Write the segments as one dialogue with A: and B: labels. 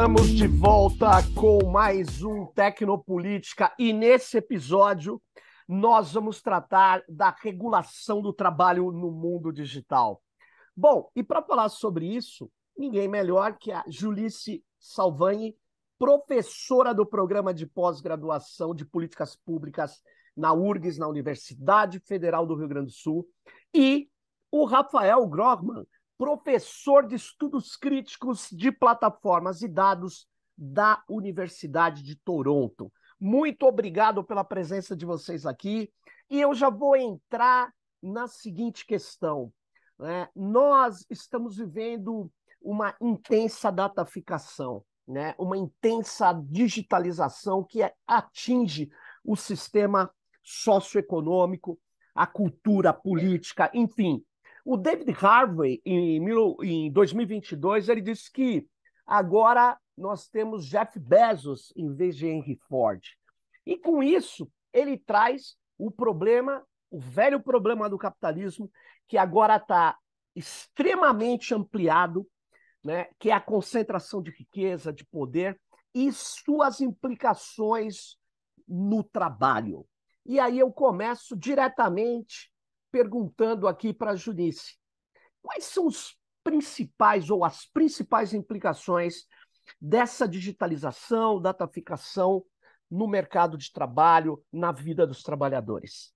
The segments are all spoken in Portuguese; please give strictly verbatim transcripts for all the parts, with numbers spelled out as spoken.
A: Estamos de volta com mais um Tecnopolítica e nesse episódio nós vamos tratar da regulação do trabalho no mundo digital. Bom, e para falar sobre isso, ninguém melhor que a Julice Salvani, professora do programa de pós-graduação de Políticas Públicas na U R G S, na Universidade Federal do Rio Grande do Sul, e o Rafael Grogman, professor de estudos críticos de plataformas e dados da Universidade de Toronto. Muito obrigado pela presença de vocês aqui. E eu já vou entrar na seguinte questão, né? Nós estamos vivendo uma intensa dataficação, né? Uma intensa digitalização que atinge o sistema socioeconômico, a cultura, a política, enfim. O David Harvey, em dois mil e vinte e dois, ele disse que agora nós temos Jeff Bezos em vez de Henry Ford. E com isso, ele traz o problema, o velho problema do capitalismo, que agora está extremamente ampliado, né, que é a concentração de riqueza, de poder e suas implicações no trabalho. E aí eu começo diretamente perguntando aqui para a Julice, quais são os principais ou as principais implicações dessa digitalização, dataficação no mercado de trabalho, na vida dos trabalhadores?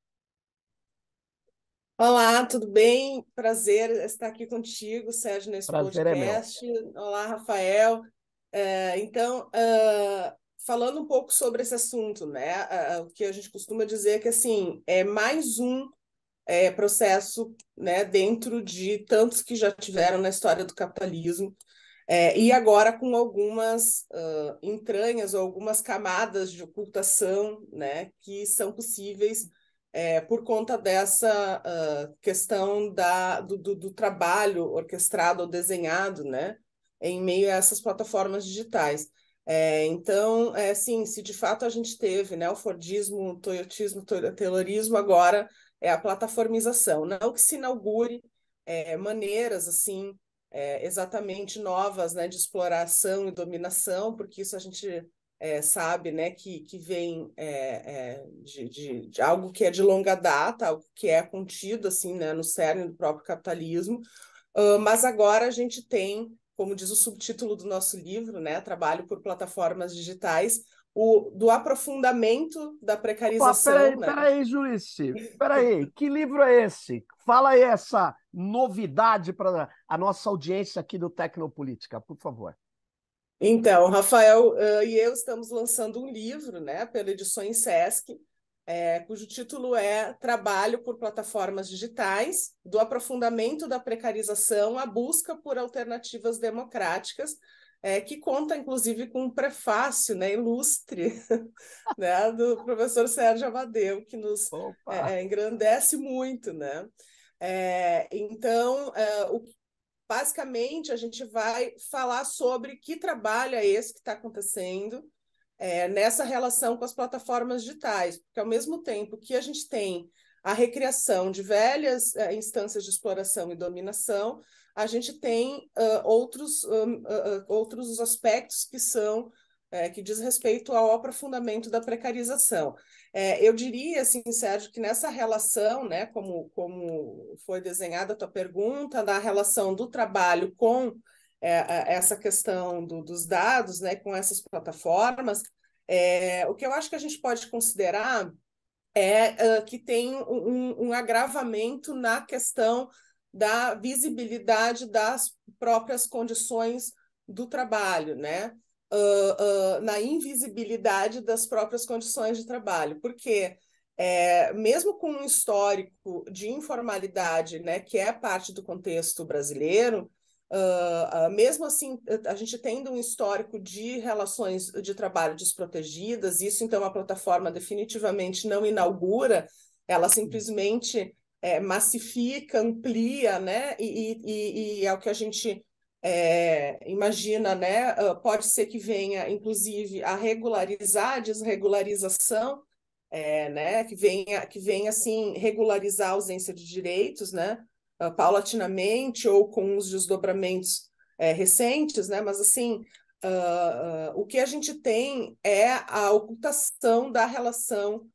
B: Olá, tudo bem? Prazer estar aqui contigo, Sérgio, nesse
A: Prazer é meu.
B: podcast. Olá, Rafael. É, então, uh, falando um pouco sobre esse assunto, né? Uh, o que a gente costuma dizer é que assim é mais um é, processo, né, dentro de tantos que já tiveram na história do capitalismo, é, e agora com algumas uh, entranhas ou algumas camadas de ocultação, né, que são possíveis é, por conta dessa uh, questão da, do, do, do trabalho orquestrado ou desenhado, né, em meio a essas plataformas digitais. É, então, é, sim, se de fato a gente teve, né, o Fordismo, o Toyotismo, o Taylorismo, agora é a plataformização. Não que se inaugure é, maneiras assim é, exatamente novas, né, de exploração e dominação, porque isso a gente é, sabe, né, que, que vem é, é, de, de, de algo que é de longa data, algo que é contido assim, né, no cerne do próprio capitalismo. Uh, mas agora a gente tem, como diz o subtítulo do nosso livro, né, Trabalho por Plataformas Digitais, o, do aprofundamento da
A: Opa,
B: precarização,
A: peraí,
B: né?
A: peraí, Julice, peraí, que livro é esse? Fala aí essa novidade para a nossa audiência aqui do Tecnopolítica, por favor.
B: Então, Rafael uh, e eu estamos lançando um livro, né, pela Edições Sesc, é, cujo título é Trabalho por Plataformas Digitais, do aprofundamento da precarização à busca por alternativas democráticas, é, que conta, inclusive, com um prefácio, né, ilustre, né, do professor Sérgio Amadeu, que nos
A: Opa!
B: é, engrandece muito, né? É, então, é, o basicamente, a gente vai falar sobre que trabalho é esse que está acontecendo é, nessa relação com as plataformas digitais, porque ao mesmo tempo que a gente tem a recriação de velhas é, instâncias de exploração e dominação, a gente tem uh, outros, um, uh, outros aspectos que são é, que diz respeito ao aprofundamento da precarização. É, eu diria, assim, Sérgio, que nessa relação, né, como, como foi desenhada a tua pergunta, da relação do trabalho com é, essa questão do, dos dados, né, com essas plataformas, é, o que eu acho que a gente pode considerar é uh, que tem um, um agravamento na questão da visibilidade das próprias condições do trabalho, né? Uh, uh, na invisibilidade das próprias condições de trabalho, porque é, mesmo com um histórico de informalidade, né, que é parte do contexto brasileiro, uh, uh, mesmo assim, a gente tendo um histórico de relações de trabalho desprotegidas, isso então a plataforma definitivamente não inaugura, ela simplesmente é, massifica, amplia, né, e, e, e é o que a gente é, imagina, né? Pode ser que venha, inclusive, a regularizar a desregularização, é, né? Que venha, que venha assim regularizar a ausência de direitos, né? Paulatinamente ou com os desdobramentos é, recentes, né? Mas assim uh, uh, o que a gente tem é a ocultação da relação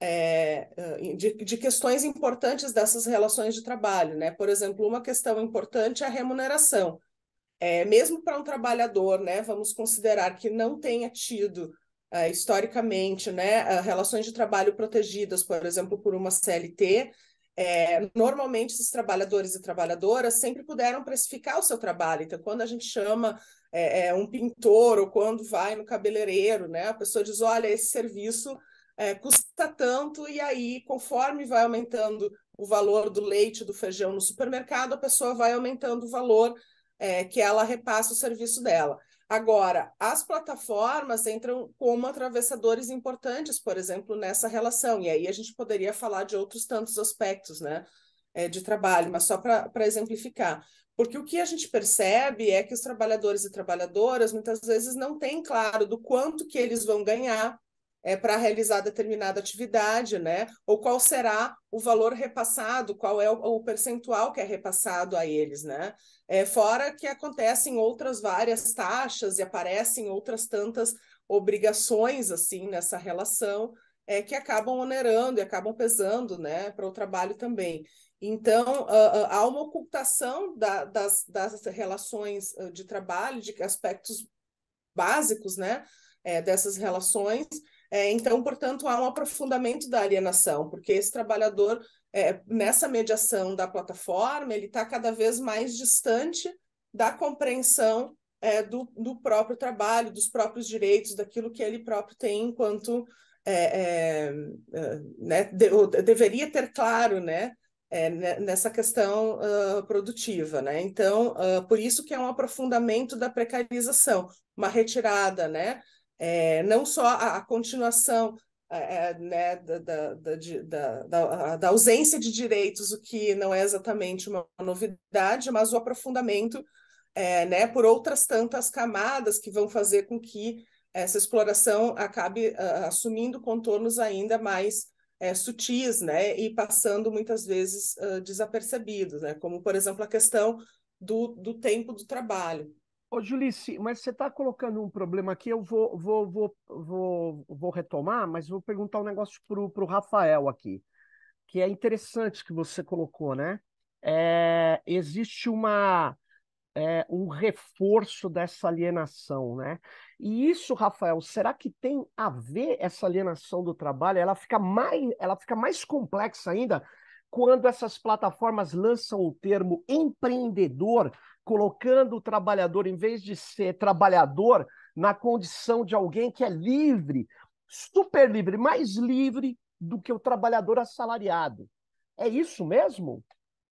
B: é, de, de questões importantes dessas relações de trabalho, né? Por exemplo, uma questão importante é a remuneração. É, mesmo para um trabalhador, né, vamos considerar que não tenha tido, uh, historicamente, né, uh, relações de trabalho protegidas, por exemplo, por uma C L T, é, normalmente esses trabalhadores e trabalhadoras sempre puderam precificar o seu trabalho. Então, quando a gente chama é, é, um pintor ou quando vai no cabeleireiro, né, a pessoa diz, olha, esse serviço é, custa tanto, e aí, conforme vai aumentando o valor do leite, do feijão no supermercado, a pessoa vai aumentando o valor é, que ela repassa o serviço dela. Agora, as plataformas entram como atravessadores importantes, por exemplo, nessa relação, e aí a gente poderia falar de outros tantos aspectos, né, é, de trabalho, mas só para exemplificar. Porque o que a gente percebe é que os trabalhadores e trabalhadoras muitas vezes não têm claro do quanto que eles vão ganhar é, para realizar determinada atividade, né? Ou qual será o valor repassado, qual é o, o percentual que é repassado a eles, né? É, fora que acontecem outras várias taxas e aparecem outras tantas obrigações assim nessa relação é, que acabam onerando e acabam pesando, né, para o trabalho também. Então, uh, uh, há uma ocultação da, das, das relações uh, de trabalho, de aspectos básicos, né, é, dessas relações. É, então, portanto, há um aprofundamento da alienação, porque esse trabalhador, é, nessa mediação da plataforma, ele está cada vez mais distante da compreensão é, do, do próprio trabalho, dos próprios direitos, daquilo que ele próprio tem enquanto é, é, né, de, deveria ter claro, né, é, nessa questão uh, produtiva, né? Então, uh, por isso que é um aprofundamento da precarização, uma retirada, né? É, não só a, a continuação é, né, da, da, da, da, da ausência de direitos, o que não é exatamente uma novidade, mas o aprofundamento é, né, por outras tantas camadas que vão fazer com que essa exploração acabe uh, assumindo contornos ainda mais é, sutis, né, e passando muitas vezes uh, desapercebidos, né, como, por exemplo, a questão do, do tempo do trabalho.
A: Ô, Julice, mas você está colocando um problema aqui, eu vou, vou, vou, vou, vou retomar, mas vou perguntar um negócio para o Rafael aqui, que é interessante que você colocou, né? É, existe uma, é, um reforço dessa alienação, né? E isso, Rafael, será que tem a ver essa alienação do trabalho? Ela fica mais, ela fica mais complexa ainda quando essas plataformas lançam o termo empreendedor, colocando o trabalhador, em vez de ser trabalhador, na condição de alguém que é livre, super livre, mais livre do que o trabalhador assalariado. É isso mesmo?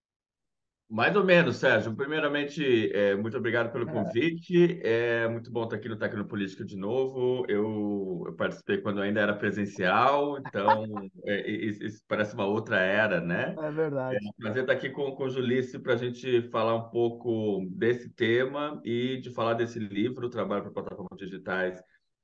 C: Mais ou menos, Sérgio. Primeiramente, é, muito obrigado pelo convite. É muito bom estar aqui no Tecnopolítica de novo. Eu, eu participei quando ainda era presencial, então é, isso, isso parece uma outra era, né?
A: É
C: É
A: verdade.
C: um prazer estar aqui com, com o Julice para a gente falar um pouco desse tema e de falar desse livro, Trabalho para Plataformas Digitais,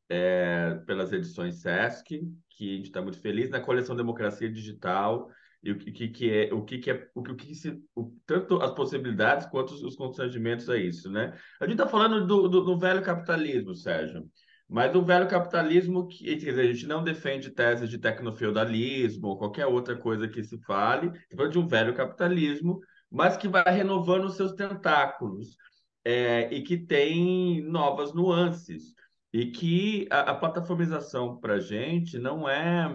C: é, pelas edições Sesc, que a gente está muito feliz, na coleção Democracia Digital, e o que, que é, o que, que é, o que, o que se, o, tanto as possibilidades quanto os, os constrangimentos a isso, né? A gente está falando do, do, do velho capitalismo, Sérgio, mas do velho capitalismo que, quer dizer, a gente não defende teses de tecnofeudalismo ou qualquer outra coisa que se fale, está falando de um velho capitalismo, mas que vai renovando os seus tentáculos, é, e que tem novas nuances. E que a, a plataformização para a gente não é,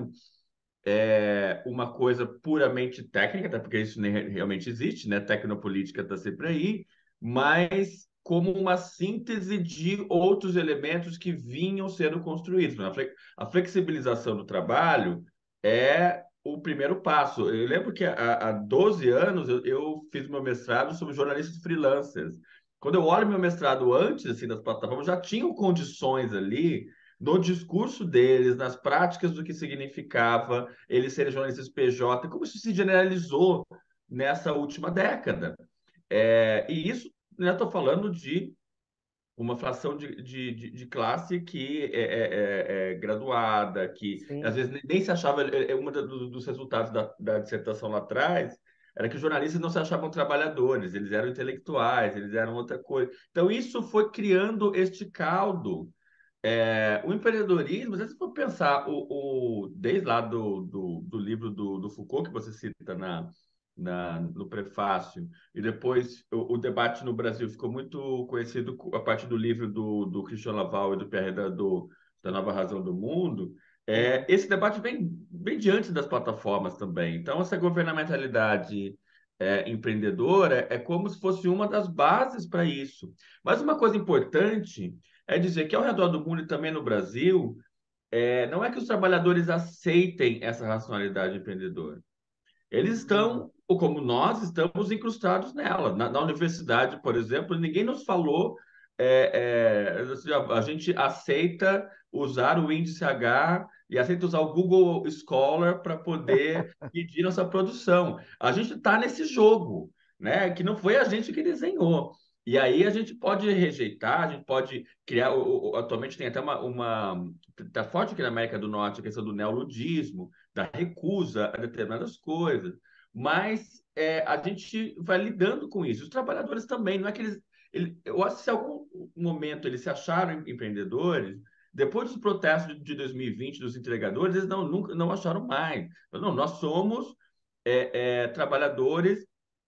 C: é uma coisa puramente técnica, até porque isso nem realmente existe, né? Tecnopolítica está sempre aí, mas como uma síntese de outros elementos que vinham sendo construídos. A, fle a flexibilização do trabalho é o primeiro passo. Eu lembro que há, há doze anos eu, eu fiz meu mestrado sobre jornalistas freelancers. Quando eu olho meu mestrado antes assim, das plataformas, já tinham condições ali no discurso deles, nas práticas do que significava eles serem jornalistas P J, como isso se generalizou nessa última década. É, e isso, né, estou falando de uma fração de, de, de, de classe que é, é, é, é graduada, que às
A: Sim.
C: vezes nem, nem se achava, é, é um dos resultados da, da dissertação lá atrás, era que os jornalistas não se achavam trabalhadores, eles eram intelectuais, eles eram outra coisa. Então, isso foi criando este caldo. É, o empreendedorismo, se você for pensar, o, o, desde lá do, do, do livro do, do Foucault, que você cita na, na, no prefácio, e depois o, o debate no Brasil ficou muito conhecido a partir do livro do, do Christian Laval e do Pierre Hadot, da Nova Razão do Mundo. É, esse debate vem, vem diante das plataformas também. Então, essa governamentalidade é, empreendedora é como se fosse uma das bases para isso. Mas uma coisa importante é dizer que ao redor do mundo e também no Brasil, é, não é que os trabalhadores aceitem essa racionalidade empreendedora. Eles estão, ou como nós, estamos incrustados nela. Na, na universidade, por exemplo, ninguém nos falou. É, é, assim, a, a gente aceita usar o índice H e aceita usar o Google Scholar para poder medir nossa produção. A gente está nesse jogo, né? Que não foi a gente que desenhou. E aí a gente pode rejeitar, a gente pode criar. O, o, atualmente tem até uma, uma. Está forte aqui na América do Norte a questão do neoludismo, da recusa a determinadas coisas. Mas é, a gente vai lidando com isso. Os trabalhadores também, não é que eles. Ele, eu acho que se em algum momento eles se acharam empreendedores, depois dos protestos de dois mil e vinte dos entregadores, eles não, nunca, não acharam mais. Não, nós somos é, é, trabalhadores,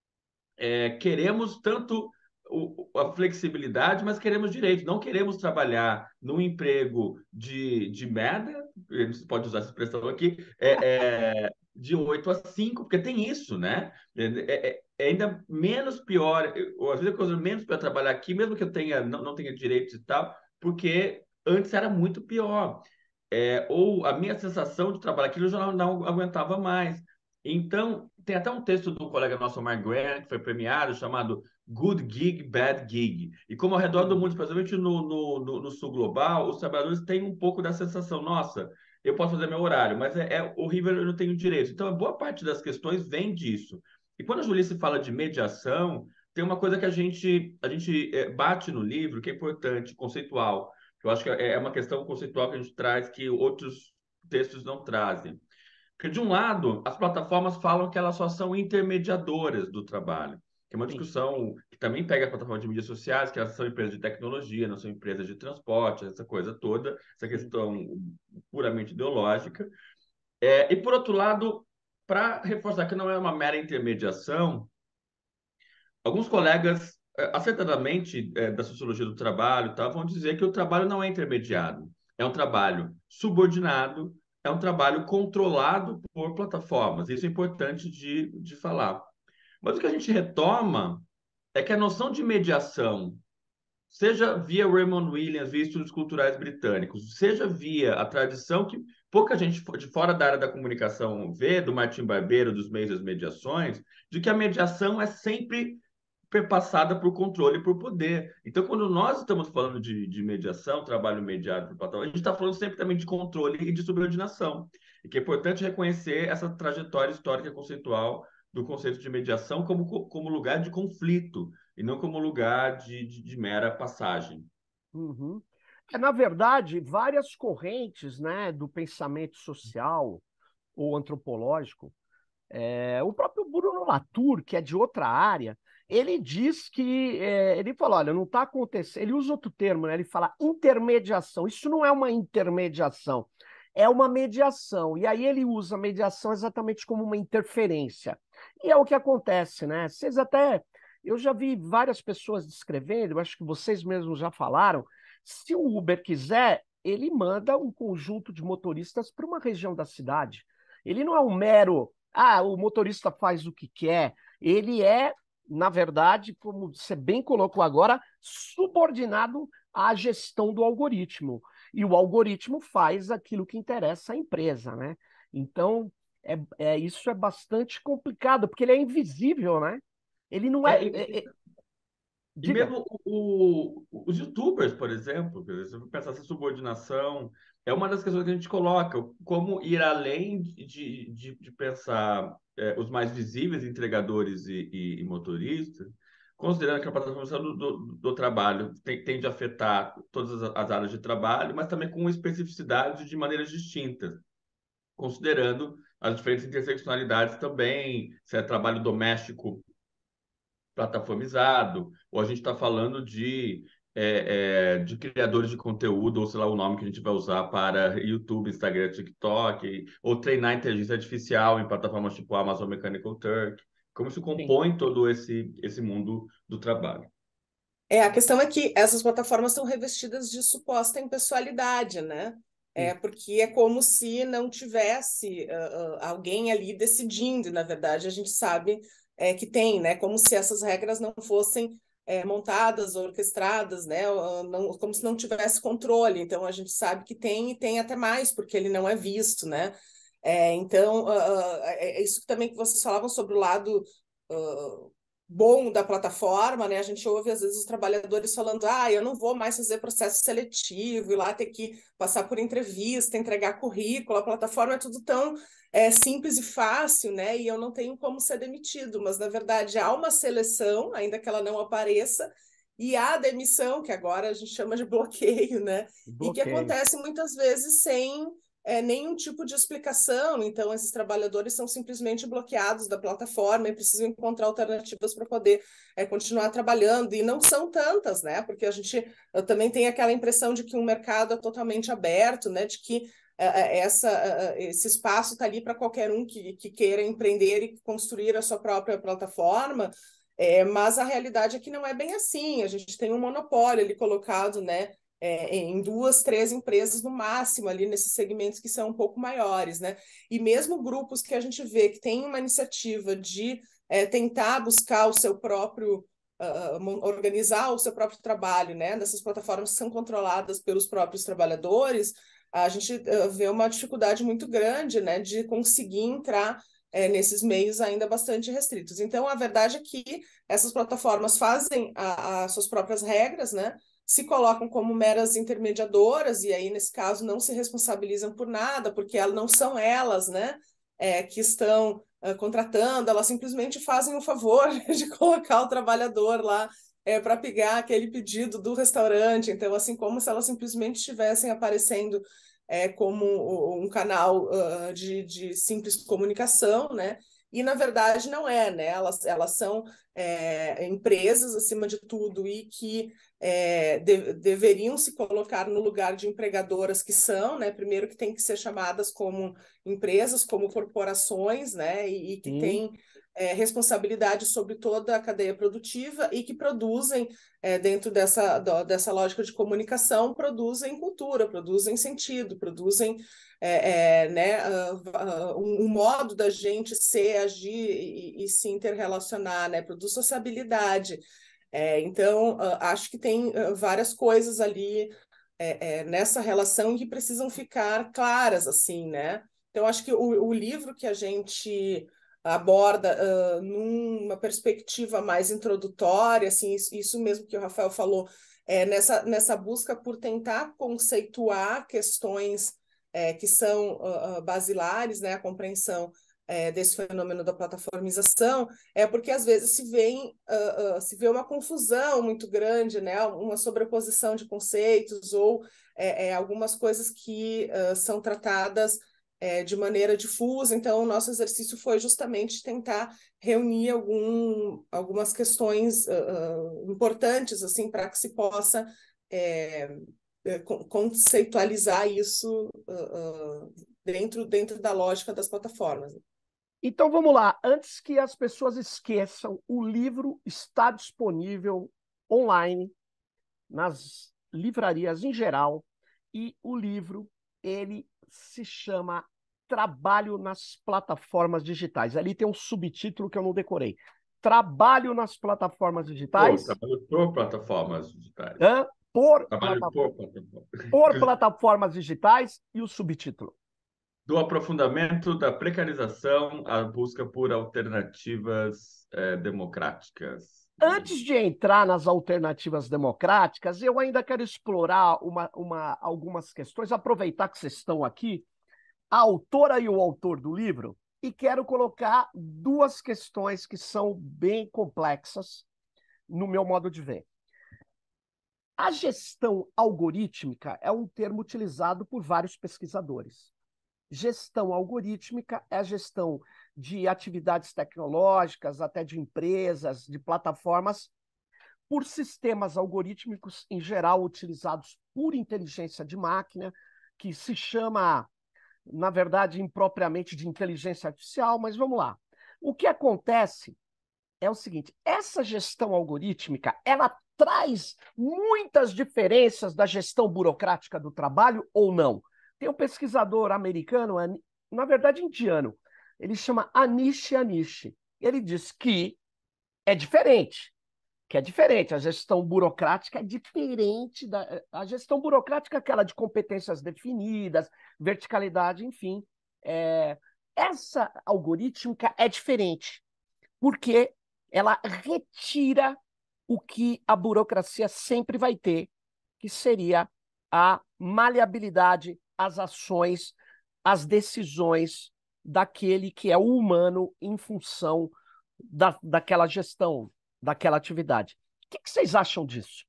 C: é, queremos tanto o, a flexibilidade, mas queremos direito. Não queremos trabalhar num emprego de, de merda, você pode usar essa expressão aqui, é, é, de oito a cinco, porque tem isso, né? É, é, é ainda menos pior, ou às vezes é coisa menos para trabalhar aqui, mesmo que eu tenha, não, não tenha direitos e tal, porque antes era muito pior. É, ou a minha sensação de trabalhar aquilo eu já não, não aguentava mais. Então, tem até um texto do colega nosso, Mark Grant, que foi premiado, chamado Good Gig, Bad Gig. E como ao redor do mundo, especialmente no, no, no, no sul global, os trabalhadores têm um pouco da sensação, nossa, eu posso fazer meu horário, mas é, é horrível, eu não tenho direito. Então, a boa parte das questões vem disso. E quando a Julice fala de mediação, tem uma coisa que a gente, a gente é, bate no livro, que é importante, conceitual. Eu acho que é é uma questão conceitual que a gente traz que outros textos não trazem. Porque, de um lado, as plataformas falam que elas só são intermediadoras do trabalho, que é uma
A: Sim.
C: discussão que também pega a plataforma de mídias sociais, que elas são empresas de tecnologia, não são empresas de transporte, essa coisa toda, essa
A: Sim.
C: questão puramente ideológica. É, e, por outro lado, para reforçar que não é uma mera intermediação, alguns colegas, eh, acertadamente, eh, da sociologia do trabalho, tá, vão dizer que o trabalho não é intermediado, é um trabalho subordinado, é um trabalho controlado por plataformas. Isso é importante de, de falar. Mas o que a gente retoma é que a noção de mediação, seja via Raymond Williams, via estudos culturais britânicos, seja via a tradição que pouca gente de fora da área da comunicação vê, do Martim Barbeiro, dos meios das mediações, de que a mediação é sempre perpassada por controle e por poder. Então, quando nós estamos falando de, de mediação, trabalho mediado por plataforma, a gente está falando sempre também de controle e de subordinação. E que é importante reconhecer essa trajetória histórica conceitual do conceito de mediação como, como lugar de conflito e não como lugar de, de, de mera passagem.
A: Uhum. É, na verdade, várias correntes, né, do pensamento social ou antropológico. É, o próprio Bruno Latour, que é de outra área, ele diz que é, ele fala, olha, não está acontecendo. Ele usa outro termo, né? Ele fala intermediação. Isso não é uma intermediação, é uma mediação. E aí ele usa a mediação exatamente como uma interferência. E é o que acontece, né? Vocês até, eu já vi várias pessoas descrevendo, eu acho que vocês mesmos já falaram. Se o Uber quiser, ele manda um conjunto de motoristas para uma região da cidade. Ele não é um mero ah, o motorista faz o que quer. Ele é, na verdade, como você bem colocou agora, subordinado à gestão do algoritmo. E o algoritmo faz aquilo que interessa à empresa, né? Então, é, é, isso é bastante complicado, porque ele é invisível, né? Ele não é.
C: É,
A: é- é-
C: E
A: Diga.
C: mesmo o, o- os YouTubers, por exemplo, quer dizer, se você pensar essa subordinação, é uma das questões que a gente coloca, como ir além de, de, de pensar é, os mais visíveis, entregadores e, e, e motoristas, considerando que a plataforma do, do, do trabalho tem, tende a afetar todas as, as áreas de trabalho, mas também com especificidades de maneiras distintas. considerando as diferentes interseccionalidades também, se é trabalho doméstico plataformizado, ou a gente está falando de, é, é, de criadores de conteúdo, ou sei lá o nome que a gente vai usar para YouTube, Instagram, TikTok, ou treinar inteligência artificial em plataformas tipo Amazon Mechanical Turk. Como isso
A: Sim.
C: compõe todo esse, esse mundo do trabalho.
B: É, a questão é que essas plataformas são revestidas de suposta impessoalidade, né? É porque é como se não tivesse uh, uh, alguém ali decidindo, e, na verdade, a gente sabe é, que tem, né? Como se essas regras não fossem é, montadas, orquestradas, né? Uh, não, como se não tivesse controle. Então, a gente sabe que tem e tem até mais, porque ele não é visto, né? É, então, uh, uh, é isso também que vocês falavam sobre o lado uh, bom da plataforma, né? A gente ouve às vezes os trabalhadores falando: ah, eu não vou mais fazer processo seletivo, ir lá ter que passar por entrevista, entregar currículo, a plataforma é tudo tão é, simples e fácil, né? E eu não tenho como ser demitido, mas na verdade há uma seleção, ainda que ela não apareça, e há a demissão, que agora a gente chama de bloqueio, né? E que
A: Bloqueio.
B: acontece muitas vezes sem é, nenhum tipo de explicação. Então, esses trabalhadores são simplesmente bloqueados da plataforma e precisam encontrar alternativas para poder é, continuar trabalhando. E não são tantas, né? Porque a gente eu também tem aquela impressão de que um mercado é totalmente aberto, né? De que é, essa, esse espaço está ali para qualquer um que, que queira empreender e construir a sua própria plataforma. É, mas a realidade é que não é bem assim. A gente tem um monopólio ali colocado, né? É, em duas, três empresas no máximo ali nesses segmentos que são um pouco maiores, né? E mesmo grupos que a gente vê que tem uma iniciativa de é, tentar buscar o seu próprio, uh, organizar o seu próprio trabalho, né? Dessas plataformas que são controladas pelos próprios trabalhadores, a gente uh, vê uma dificuldade muito grande, né? De conseguir entrar é, nesses meios ainda bastante restritos. Então, a verdade é que essas plataformas fazem as suas próprias regras, né? Se colocam como meras intermediadoras, e aí, nesse caso, não se responsabilizam por nada, porque elas não são elas, né, é, que estão uh, contratando, elas simplesmente fazem o favor de colocar o trabalhador lá é, para pegar aquele pedido do restaurante. Então, assim, como se elas simplesmente estivessem aparecendo é, como um canal uh, de, de simples comunicação, né? E, na verdade, não é, né? Elas, elas são é, empresas, acima de tudo, e que é, de, deveriam se colocar no lugar de empregadoras que são, né? Primeiro que tem que ser chamadas como empresas, como corporações, né? E, e que têm é, responsabilidade sobre toda a cadeia produtiva e que produzem, é, dentro dessa, dessa lógica de comunicação, produzem cultura, produzem sentido, produzem é, é, né, uh, uh, um, um modo da gente ser, agir e, e se interrelacionar, né? Produz sociabilidade. É, então, uh, acho que tem uh, várias coisas ali é, é, nessa relação que precisam ficar claras, assim, né? Então, acho que o, o livro que a gente aborda uh, numa perspectiva mais introdutória, assim, isso, isso mesmo que o Rafael falou, é, nessa, nessa busca por tentar conceituar questões é, que são uh, uh, basilares, né? A compreensão é, desse fenômeno da plataformização, é porque às vezes se vê, uh, uh, se vê uma confusão muito grande, né? Uma sobreposição de conceitos ou é, é, algumas coisas que uh, são tratadas é, de maneira difusa. Então, o nosso exercício foi justamente tentar reunir algum, algumas questões uh, uh, importantes assim para que se possa é, conceitualizar isso uh, uh, dentro, dentro da lógica das plataformas.
A: Então vamos lá, antes que as pessoas esqueçam, o livro está disponível online nas livrarias em geral e o livro ele se chama Trabalho nas Plataformas Digitais. Ali tem um subtítulo que eu não decorei. Trabalho nas plataformas
C: Pô,
A: digitais.
C: trabalho por plataformas digitais.
A: Hã? Por,
C: Trabalho
A: plata...
C: por plataformas.
A: por plataformas digitais e o subtítulo.
C: Do aprofundamento da precarização à busca por alternativas eh, democráticas.
A: Antes de entrar nas alternativas democráticas, eu ainda quero explorar uma, uma, algumas questões, aproveitar que vocês estão aqui, a autora e o autor do livro, e quero colocar duas questões que são bem complexas no meu modo de ver. A gestão algorítmica é um termo utilizado por vários pesquisadores. gestão algorítmica é a gestão de atividades tecnológicas, até de empresas, de plataformas, por sistemas algorítmicos, em geral, utilizados por inteligência de máquina, que se chama, na verdade, impropriamente de inteligência artificial, mas vamos lá. O que acontece é o seguinte, essa gestão algorítmica, ela traz muitas diferenças da gestão burocrática do trabalho ou não? Tem um pesquisador americano, na verdade indiano, ele chama Anish Anish. Ele diz que é diferente, que é diferente. A gestão burocrática é diferente da a gestão burocrática, é aquela de competências definidas, verticalidade, enfim. É, essa algorítmica é diferente, porque ela retira o que a burocracia sempre vai ter, que seria a maleabilidade, as ações, as decisões daquele que é o humano em função da, daquela gestão, daquela atividade. O que, que vocês acham disso?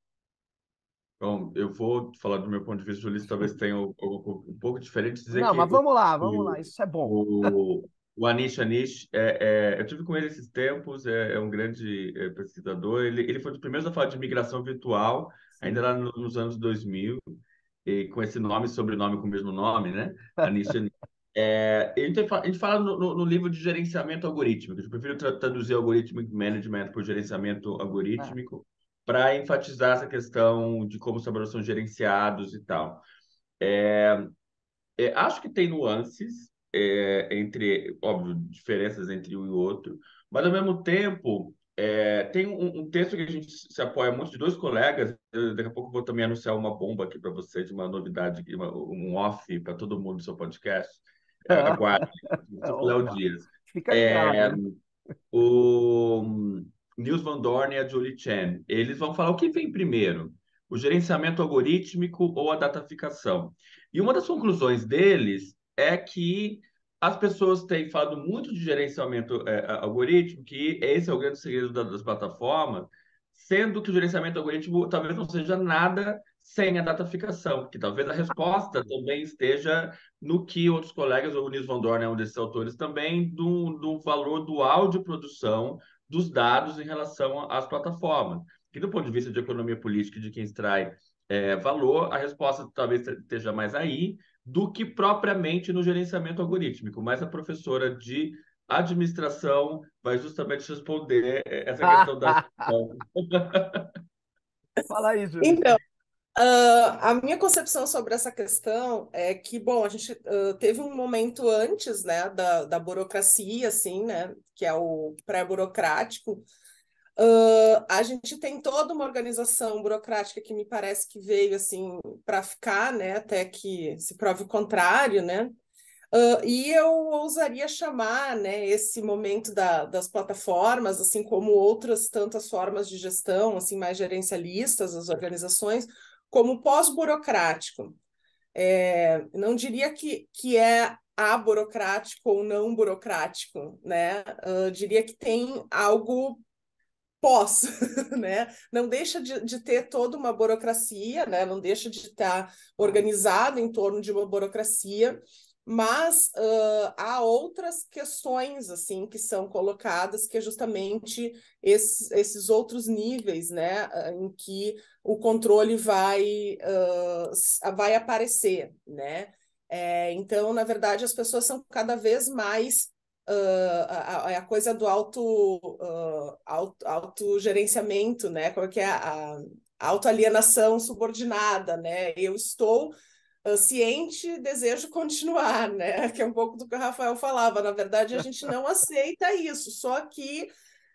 C: Bom, eu vou falar do meu ponto de vista, Ulisses, talvez tenha um, um, um pouco diferente, dizer
A: Não,
C: que
A: mas
C: o,
A: vamos lá, vamos lá,
C: o,
A: isso é bom.
C: o, o Anish Anish, é, é, eu tive com ele esses tempos, é, é um grande é, pesquisador, ele, ele foi um dos primeiros a falar de migração virtual, ainda lá no, nos anos dois mil, e com esse nome e sobrenome com o mesmo nome, né? Anish Anish. É, a gente, a gente fala no, no, no livro de gerenciamento algorítmico, eu prefiro tra traduzir algorithmic management por gerenciamento algorítmico, para enfatizar essa questão de como os trabalhadores são gerenciados e tal. É, é, acho que tem nuances é, entre, óbvio, diferenças entre um e outro, mas ao mesmo tempo é, tem um, um texto que a gente se apoia muito de dois colegas. Eu, daqui a pouco vou também anunciar uma bomba aqui para você, de uma novidade, uma, um off para todo mundo do seu podcast. É, aguarde, o Léo
A: Opa,
C: Dias.
A: fica ligado,
C: É,
A: hein?
C: o Niels Van Dorn e a Julie Chen, eles vão falar o que vem primeiro, o gerenciamento algorítmico ou a dataficação. E uma das conclusões deles é que as pessoas têm falado muito de gerenciamento é, algorítmico, que esse é o grande segredo das plataformas, sendo que o gerenciamento algorítmico talvez não seja nada sem a dataficação, que talvez a resposta também esteja no que outros colegas, o Nils Van Dorn é um desses autores também, do, do valor dual de produção dos dados em relação às plataformas. Que do ponto de vista de economia política e de quem extrai é, valor, a resposta talvez esteja mais aí do que propriamente no gerenciamento algorítmico. Mas a professora de administração vai justamente responder essa questão da...
A: Fala aí, Júlio.
B: Então, Uh, a minha concepção sobre essa questão é que, bom, a gente uh, teve um momento antes, né, da, da burocracia, assim, né, que é o pré-burocrático. Uh, a gente tem toda uma organização burocrática que me parece que veio, assim, para ficar, né, até que se prove o contrário, né. Uh, e eu ousaria chamar, né, esse momento da, das plataformas, assim como outras tantas formas de gestão, assim, mais gerencialistas, as organizações, como pós-burocrático. É, não diria que, que é aburocrático ou não burocrático, né? Uh, diria que tem algo pós, né? Não deixa de, de ter toda uma burocracia, né? Não deixa de estar organizado em torno de uma burocracia, mas uh, há outras questões assim que são colocadas, que é justamente esses, esses outros níveis, né, em que o controle vai, uh, vai aparecer, né? É, então, na verdade, as pessoas são cada vez mais uh, a, a coisa do auto, uh, auto, autogerenciamento, né? Como é que é a, a autoalienação subordinada, né? Eu estou Uh, ciente, desejo continuar, né? Que é um pouco do que o Rafael falava. Na verdade, a gente não aceita isso, só que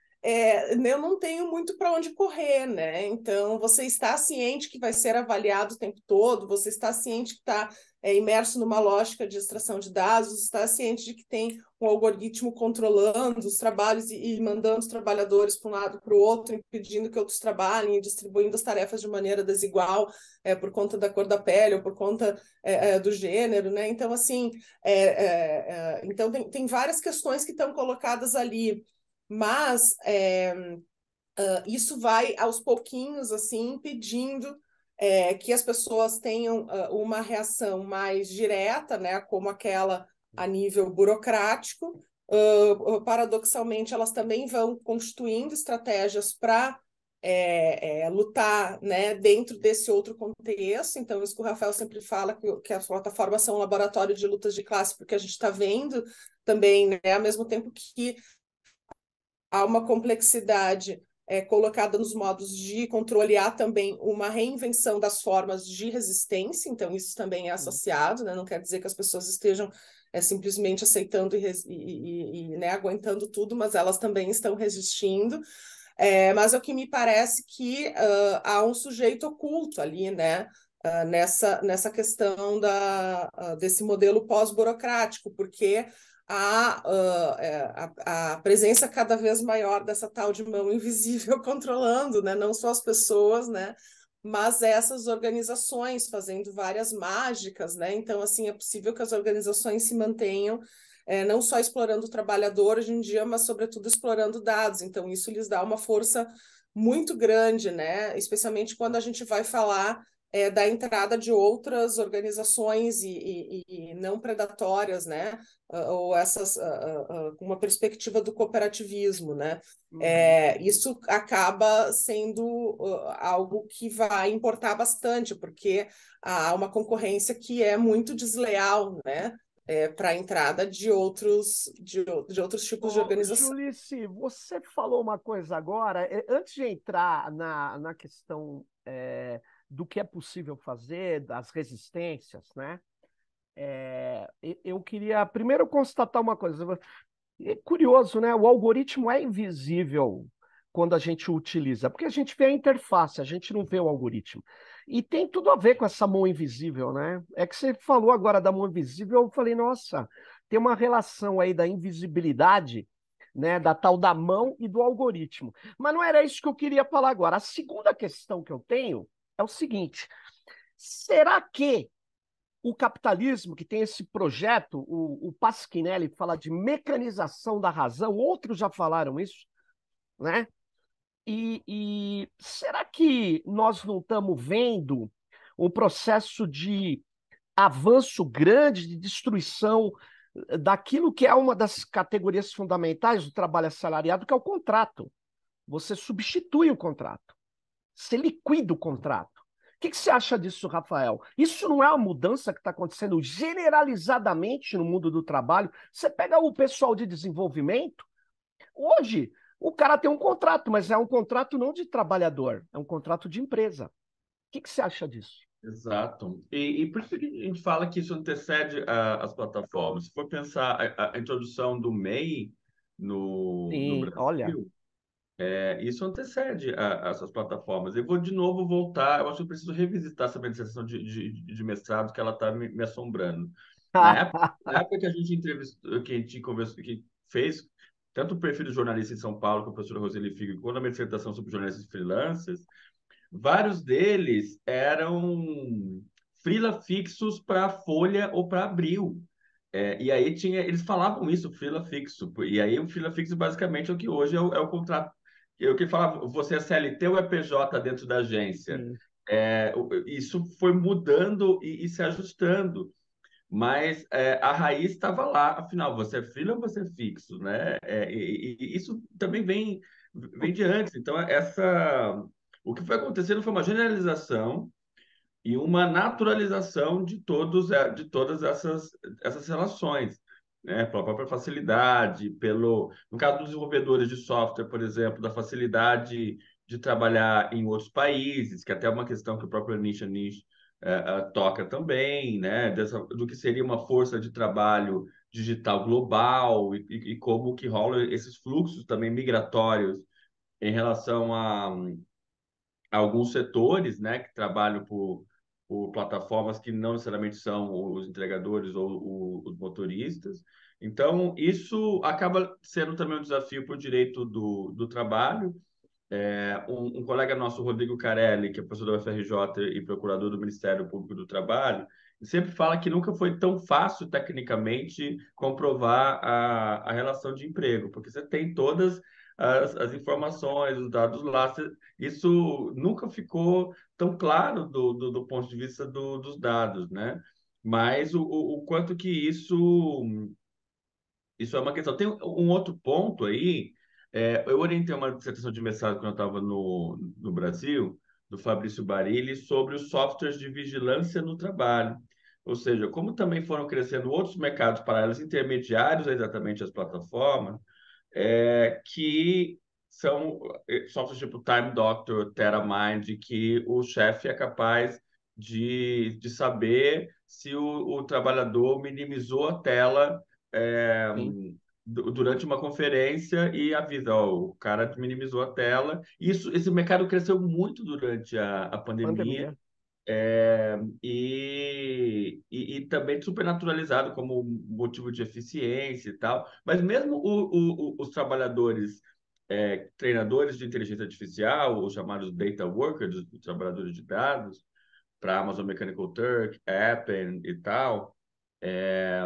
B: é, eu não tenho muito para onde correr, né? Então, você está ciente que vai ser avaliado o tempo todo, você está ciente que está é, imerso numa lógica de extração de dados, está ciente de que tem um algoritmo controlando os trabalhos e, e mandando os trabalhadores para um lado para o outro, impedindo que outros trabalhem, distribuindo as tarefas de maneira desigual, é, por conta da cor da pele ou por conta é, é, do gênero, né? Então, assim, é, é, é, então tem, tem várias questões que estão colocadas ali, mas é, uh, isso vai aos pouquinhos assim impedindo é, que as pessoas tenham uh, uma reação mais direta, né, como aquela a nível burocrático. Uh, paradoxalmente, elas também vão constituindo estratégias para é, é, lutar, né, dentro desse outro contexto. Então, isso que o Rafael sempre fala, que, que as plataformas são um laboratório de lutas de classe, porque a gente está vendo também, né, ao mesmo tempo que há uma complexidade é, colocada nos modos de controle, há também uma reinvenção das formas de resistência, então isso também é associado, né? Não quer dizer que as pessoas estejam é, simplesmente aceitando e, e, e, e né, aguentando tudo, mas elas também estão resistindo. É, mas é o que me parece que uh, há um sujeito oculto ali, né? Uh, nessa, nessa questão da, uh, desse modelo pós-burocrático, porque há uh, a, a presença cada vez maior dessa tal de mão invisível controlando, né? Não só as pessoas, né? Mas essas organizações fazendo várias mágicas, né? Então, assim, é possível que as organizações se mantenham é, não só explorando o trabalhador hoje em dia, mas, sobretudo, explorando dados. Então, isso lhes dá uma força muito grande, né? Especialmente quando a gente vai falar é, da entrada de outras organizações e, e, e não predatórias, né? Uh, ou essas, uh, uh, uma perspectiva do cooperativismo, né? Uhum. É, isso acaba sendo uh, algo que vai importar bastante, porque há uma concorrência que é muito desleal, né? É, para a entrada de outros, de, de outros tipos
A: Ô,
B: de organização.
A: Julice, você falou uma coisa agora, é, antes de entrar na, na questão é, do que é possível fazer, das resistências, né? É, e- eu queria primeiro constatar uma coisa. É curioso, né? O algoritmo é invisível quando a gente o utiliza, porque a gente vê a interface, a gente não vê o algoritmo. E tem tudo a ver com essa mão invisível, né? É que você falou agora da mão invisível, eu falei, nossa, tem uma relação aí da invisibilidade, né, da tal da mão e do algoritmo. Mas não era isso que eu queria falar agora. A segunda questão que eu tenho é o seguinte: será que o capitalismo, que tem esse projeto, o, o Pasquinelli fala de mecanização da razão, outros já falaram isso, né? E, e será que nós não estamos vendo um processo de avanço grande, de destruição daquilo que é uma das categorias fundamentais do trabalho assalariado, que é o contrato? Você substitui o contrato, você liquida o contrato. O que, que você acha disso, Rafael? Isso não é uma mudança que está acontecendo generalizadamente no mundo do trabalho? Você pega o pessoal de desenvolvimento, hoje o cara tem um contrato, mas é um contrato não de trabalhador, é um contrato de empresa. O que, que você acha disso?
C: Exato. E, e por isso que a gente fala que isso antecede a- as plataformas. Se for pensar a, a introdução do M E I no, no
A: Sim, olha.
C: Brasil, é, isso antecede a- essas plataformas. Eu vou de novo voltar, eu acho que eu preciso revisitar essa minha dissertação de, de, de mestrado, que ela está me, me assombrando. Na época, na época que a gente entrevistou, que a gente conversou, que fez tanto o perfil do jornalista em São Paulo, com a professora Roseli Figo, quanto a minha dissertação sobre jornalistas freelancers, vários deles eram freela fixos para Folha ou para Abril. É, e aí tinha, eles falavam isso, freela fixo. E aí o freela fixo basicamente é o que hoje é o, é o contrato. Eu que falava, você é C L T ou é P J dentro da agência?
A: Sim.
C: É, o- isso foi mudando e, e se ajustando. Mas é, a raiz estava lá, afinal, você é freela ou você é fixo, né? É, e, e- e isso também vem, vem de antes. Então, essa, o que foi acontecendo foi uma generalização e uma naturalização de todos é, de todas essas essas relações, né? Pela própria facilidade, pelo no caso dos desenvolvedores de software, por exemplo, da facilidade de trabalhar em outros países, que até é uma questão que o próprio Nisha Nish eh, eh, toca também, né? Dessa, do que seria uma força de trabalho digital global e, e, e como que rola esses fluxos também migratórios em relação a alguns setores, né, que trabalham por, por plataformas que não necessariamente são os entregadores ou o- os motoristas. Então, isso acaba sendo também um desafio para o direito do, do trabalho. É, um, um colega nosso, Rodrigo Carelli, que é professor da U F R J e procurador do Ministério Público do Trabalho, sempre fala que nunca foi tão fácil, tecnicamente, comprovar a, a relação de emprego, porque você tem todas as, as informações, os dados lá. Você- isso nunca ficou tão claro do, do, do ponto de vista do, dos dados, né? mas o, o, o quanto que isso, isso é uma questão. Tem um outro ponto aí, é, eu orientei uma dissertação de mestrado quando eu estava no, no Brasil, do Fabrício Barilli, sobre os softwares de vigilância no trabalho. Ou seja, como também foram crescendo outros mercados paralelos intermediários a exatamente as plataformas, é, que são eh, softwares tipo Time Doctor, TerraMind, que o chefe é capaz de, de saber se o, o trabalhador minimizou a tela é,
A: Sim,
C: du- durante uma conferência e avisa, ó, o cara minimizou a tela. Isso, esse mercado cresceu muito durante a, a pandemia.
A: pandemia.
C: É, e, e, e também supernaturalizado como motivo de eficiência e tal. Mas mesmo o, o, o- os trabalhadores, é, treinadores de inteligência artificial, os chamados data workers, os trabalhadores de dados, para Amazon Mechanical Turk, Appen e tal, é,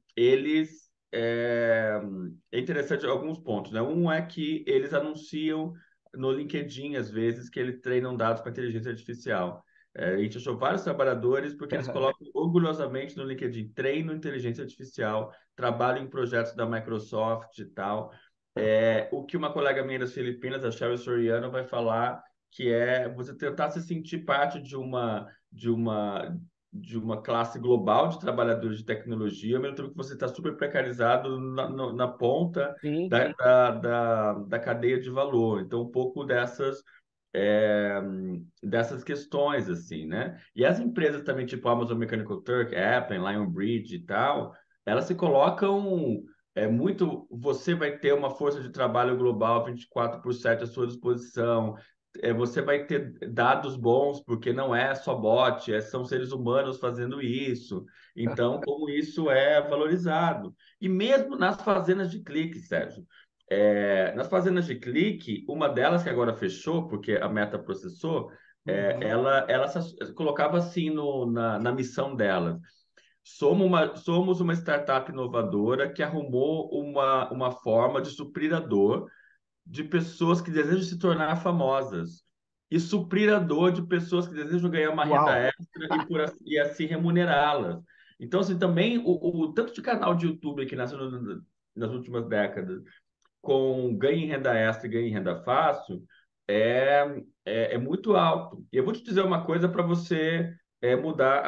C: eles é, é interessante alguns pontos, né? Um é que eles anunciam no LinkedIn às vezes que eles treinam dados para inteligência artificial. É, a gente achou vários trabalhadores porque eles colocam orgulhosamente no LinkedIn treino inteligência artificial, trabalho em projetos da Microsoft e tal. É, o que uma colega minha das Filipinas, a Cheryl Soriano, vai falar que é você tentar se sentir parte de uma de uma de uma classe global de trabalhadores de tecnologia, ao mesmo tempo que você está super precarizado na, na, na ponta
A: Sim,
C: da, da, da, da cadeia de valor. Então, um pouco dessas é, dessas questões, assim, né? E as empresas também, tipo Amazon Mechanical Turk, Apple, Lionbridge e tal, elas se colocam é muito. Você vai ter uma força de trabalho global vinte e quatro por sete à sua disposição. É, você vai ter dados bons, porque não é só bot, é, são seres humanos fazendo isso. Então, como isso é valorizado. E mesmo nas fazendas de clique, Sérgio. É, nas fazendas de clique, uma delas que agora fechou, porque a Meta processou, é,
A: uhum.
C: ela, ela se colocava assim no, na, na missão dela. Somos uma, somos uma startup inovadora que arrumou uma, uma forma de suprir a dor de pessoas que desejam se tornar famosas e suprir a dor de pessoas que desejam ganhar uma renda
A: Uau!
C: extra e, por, assim- e assim remunerá-las. Então, assim, também o, o tanto de canal de YouTube que nasceu no- nas últimas décadas com ganho em renda extra e ganho em renda fácil é, é, é muito alto. E eu vou te dizer uma coisa para você é, mudar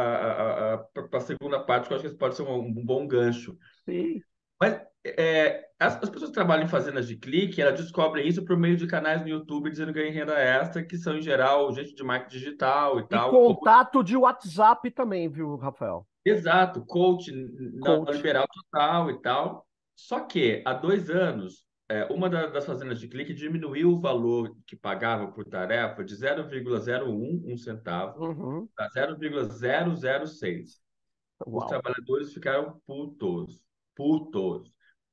C: para a segunda parte, que eu acho que isso pode ser um, um bom gancho.
A: Sim.
C: Mas é, as, as pessoas que trabalham em fazendas de clique, elas descobrem isso por meio de canais no YouTube dizendo ganho em renda extra, que são, em geral, gente de marketing digital e
A: E
C: tal. Como-
A: contato de WhatsApp também, viu, Rafael?
C: exato, coach na
A: Coach.
C: liberal total e tal. Só que, há dois anos, é, uma da- das fazendas de clique diminuiu o valor que pagava por tarefa de zero vírgula zero um, um centavo,
A: Uhum.
C: para zero vírgula zero zero seis. Os
A: Uau.
C: trabalhadores ficaram putos, putos.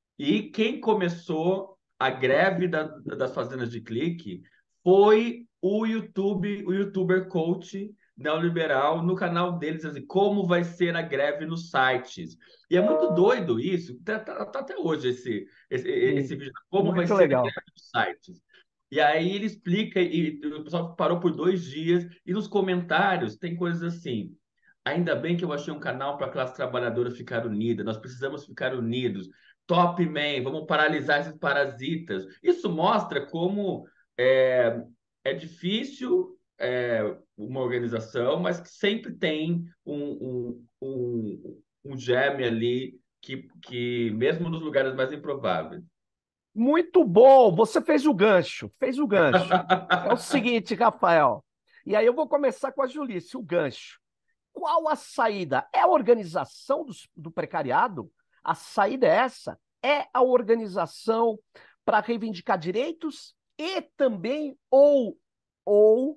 C: E quem começou a greve da- das fazendas de clique foi o YouTube, o YouTuber coach neoliberal no canal deles, assim, como vai ser a greve nos sites. E é muito doido isso, tá, tá- tá até hoje esse, esse, esse
A: Sim.
C: vídeo, como vai
A: Muito
C: ser a
A: legal.
C: greve nos sites. E aí ele explica, e o pessoal parou por dois dias, e nos comentários tem coisas assim. Ainda bem que eu achei um canal para a classe trabalhadora ficar unida. Nós precisamos ficar unidos. Top Man, vamos paralisar esses parasitas. Isso mostra como é, é difícil é, uma organização, mas que sempre tem um, um, um, um germe ali que, que, mesmo nos lugares mais improváveis.
A: Muito bom. Você fez o gancho. Fez o gancho. É o seguinte, Rafael. E aí eu vou começar com a Julice, o gancho. Qual a saída? É a organização do, do precariado? A saída é essa? É a organização para reivindicar direitos e também ou ou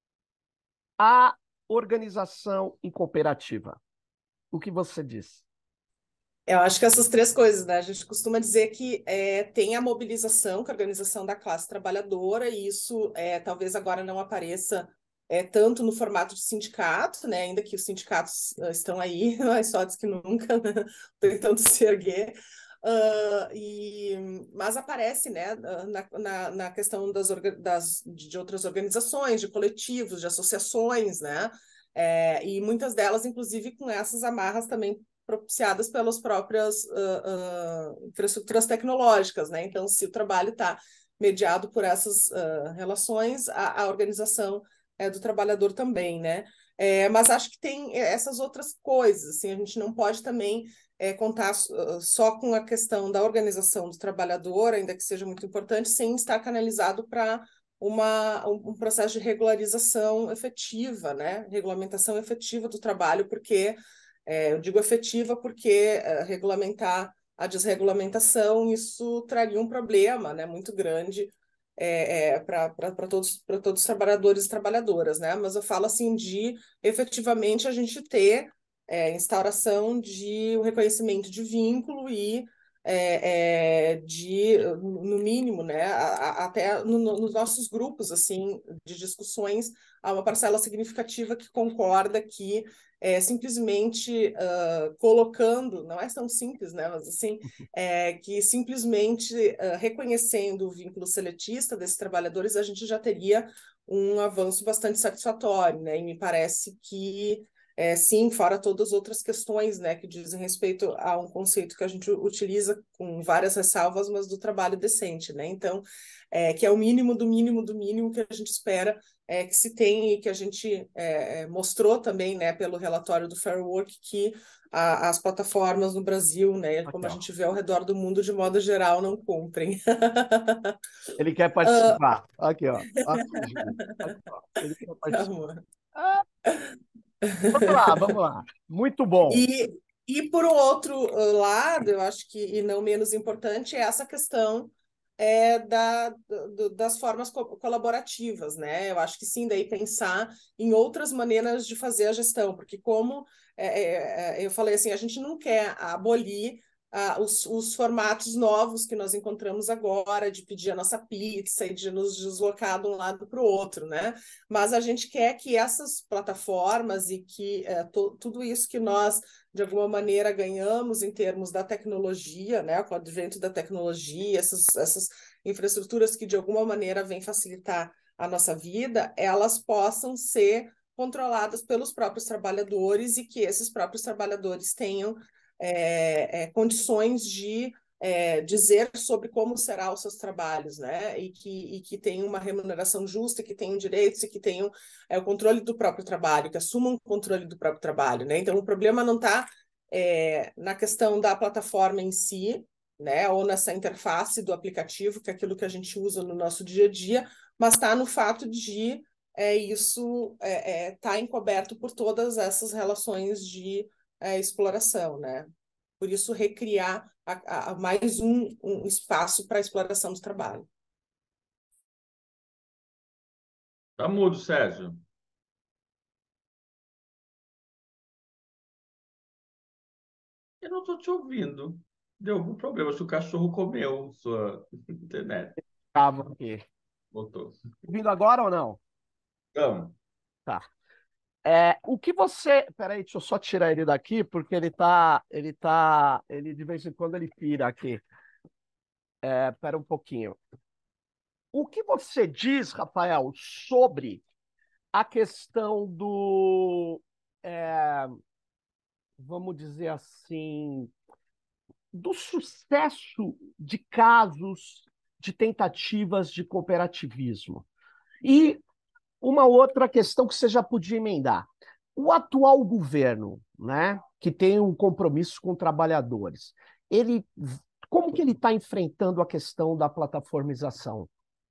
A: a organização em cooperativa? O que você diz?
B: Eu acho que essas três coisas, né? A gente costuma dizer que é, tem a mobilização, que é a organização da classe trabalhadora, e isso é, talvez agora não apareça é, tanto no formato de sindicato, né? Ainda que os sindicatos uh, estão aí, mais fortes que nunca, né? Tentando se erguer. Uh, e, mas aparece, né, na, na, na questão das, das, de outras organizações, de coletivos, de associações, né? É, e muitas delas, inclusive, com essas amarras também propiciadas pelas próprias uh, uh, infraestruturas tecnológicas, né? Então, se o trabalho está mediado por essas uh, relações, a, a organização é do trabalhador também, né? É, mas acho que tem essas outras coisas, assim, a gente não pode também é, contar uh, só com a questão da organização do trabalhador, ainda que seja muito importante, sem estar canalizado para uma, um, um processo de regularização efetiva, né? Regulamentação efetiva do trabalho, porque é, eu digo efetiva porque é, regulamentar a desregulamentação, isso traria um problema, né, muito grande é, é, para todos, para todos os trabalhadores e trabalhadoras, né? Mas eu falo assim de efetivamente a gente ter é, instauração de um reconhecimento de vínculo e é, é, de, no mínimo, né, a, a, até no, no, nos nossos grupos assim de discussões, há uma parcela significativa que concorda que é, simplesmente uh, colocando, não é tão simples, né, mas assim, é, que simplesmente uh, reconhecendo o vínculo seletista desses trabalhadores, a gente já teria um avanço bastante satisfatório, né, e me parece que é, sim, fora todas as outras questões, né, que dizem respeito a um conceito que a gente utiliza com várias ressalvas, mas do trabalho decente, né? Então, é, que é o mínimo do mínimo do mínimo que a gente espera é, que se tenha e que a gente é, mostrou também, né, pelo relatório do Fair Work, que a, as plataformas no Brasil, né, como
A: Aqui,
B: a
A: ó.
B: gente vê ao redor do mundo, de modo geral, não cumprem.
A: Ele quer
B: uh,
A: participar. Aqui, ó. Aqui, Júlio. Aqui, ó. Ele quer participar.
B: calma.
A: Ah, vamos lá, vamos lá. Muito bom.
B: E, e por um outro uh, lado, eu acho que, e não menos importante, é essa questão é, da, do, das formas co colaborativas, né? Eu acho que sim, daí pensar em outras maneiras de fazer a gestão, porque como é, é, é eu falei assim, a gente não quer abolir ah, os, os formatos novos que nós encontramos agora, de pedir a nossa pizza e de nos deslocar de um lado para o outro, né? Mas a gente quer que essas plataformas e que é, to, tudo isso que nós, de alguma maneira, ganhamos em termos da tecnologia, né? Com o advento da tecnologia, essas, essas infraestruturas que, de alguma maneira, vêm facilitar a nossa vida, elas possam ser controladas pelos próprios trabalhadores e que esses próprios trabalhadores tenham é, é, condições de é, dizer sobre como serão os seus trabalhos, né? E que, e que tenham uma remuneração justa, que tenham direitos e que tenham é, o controle do próprio trabalho, que assumam o controle do próprio trabalho, né? Então, o problema não está é, na questão da plataforma em si, né? Ou nessa interface do aplicativo, que é aquilo que a gente usa no nosso dia a dia, mas está no fato de é, isso é, é, tá encoberto por todas essas relações de é, exploração, né? Por isso, recriar a, a, mais um, um espaço para a exploração do trabalho.
C: Tá mudo, Sérgio. Eu não estou te ouvindo. Deu algum problema. Acho que o cachorro comeu sua internet.
A: Calma aqui.
C: Voltou.
A: Vindo agora ou não?
C: Então,
A: Tá. É, o que você. Peraí, deixa eu só tirar ele daqui, porque ele tá. Ele tá. Ele de vez em quando ele pira aqui. É, pera um pouquinho. O que você diz, Rafael, sobre a questão do. é, vamos dizer assim, do sucesso de casos de tentativas de cooperativismo? E uma outra questão que você já podia emendar. O atual governo, né, que tem um compromisso com trabalhadores, ele, como que ele está enfrentando a questão da plataformização?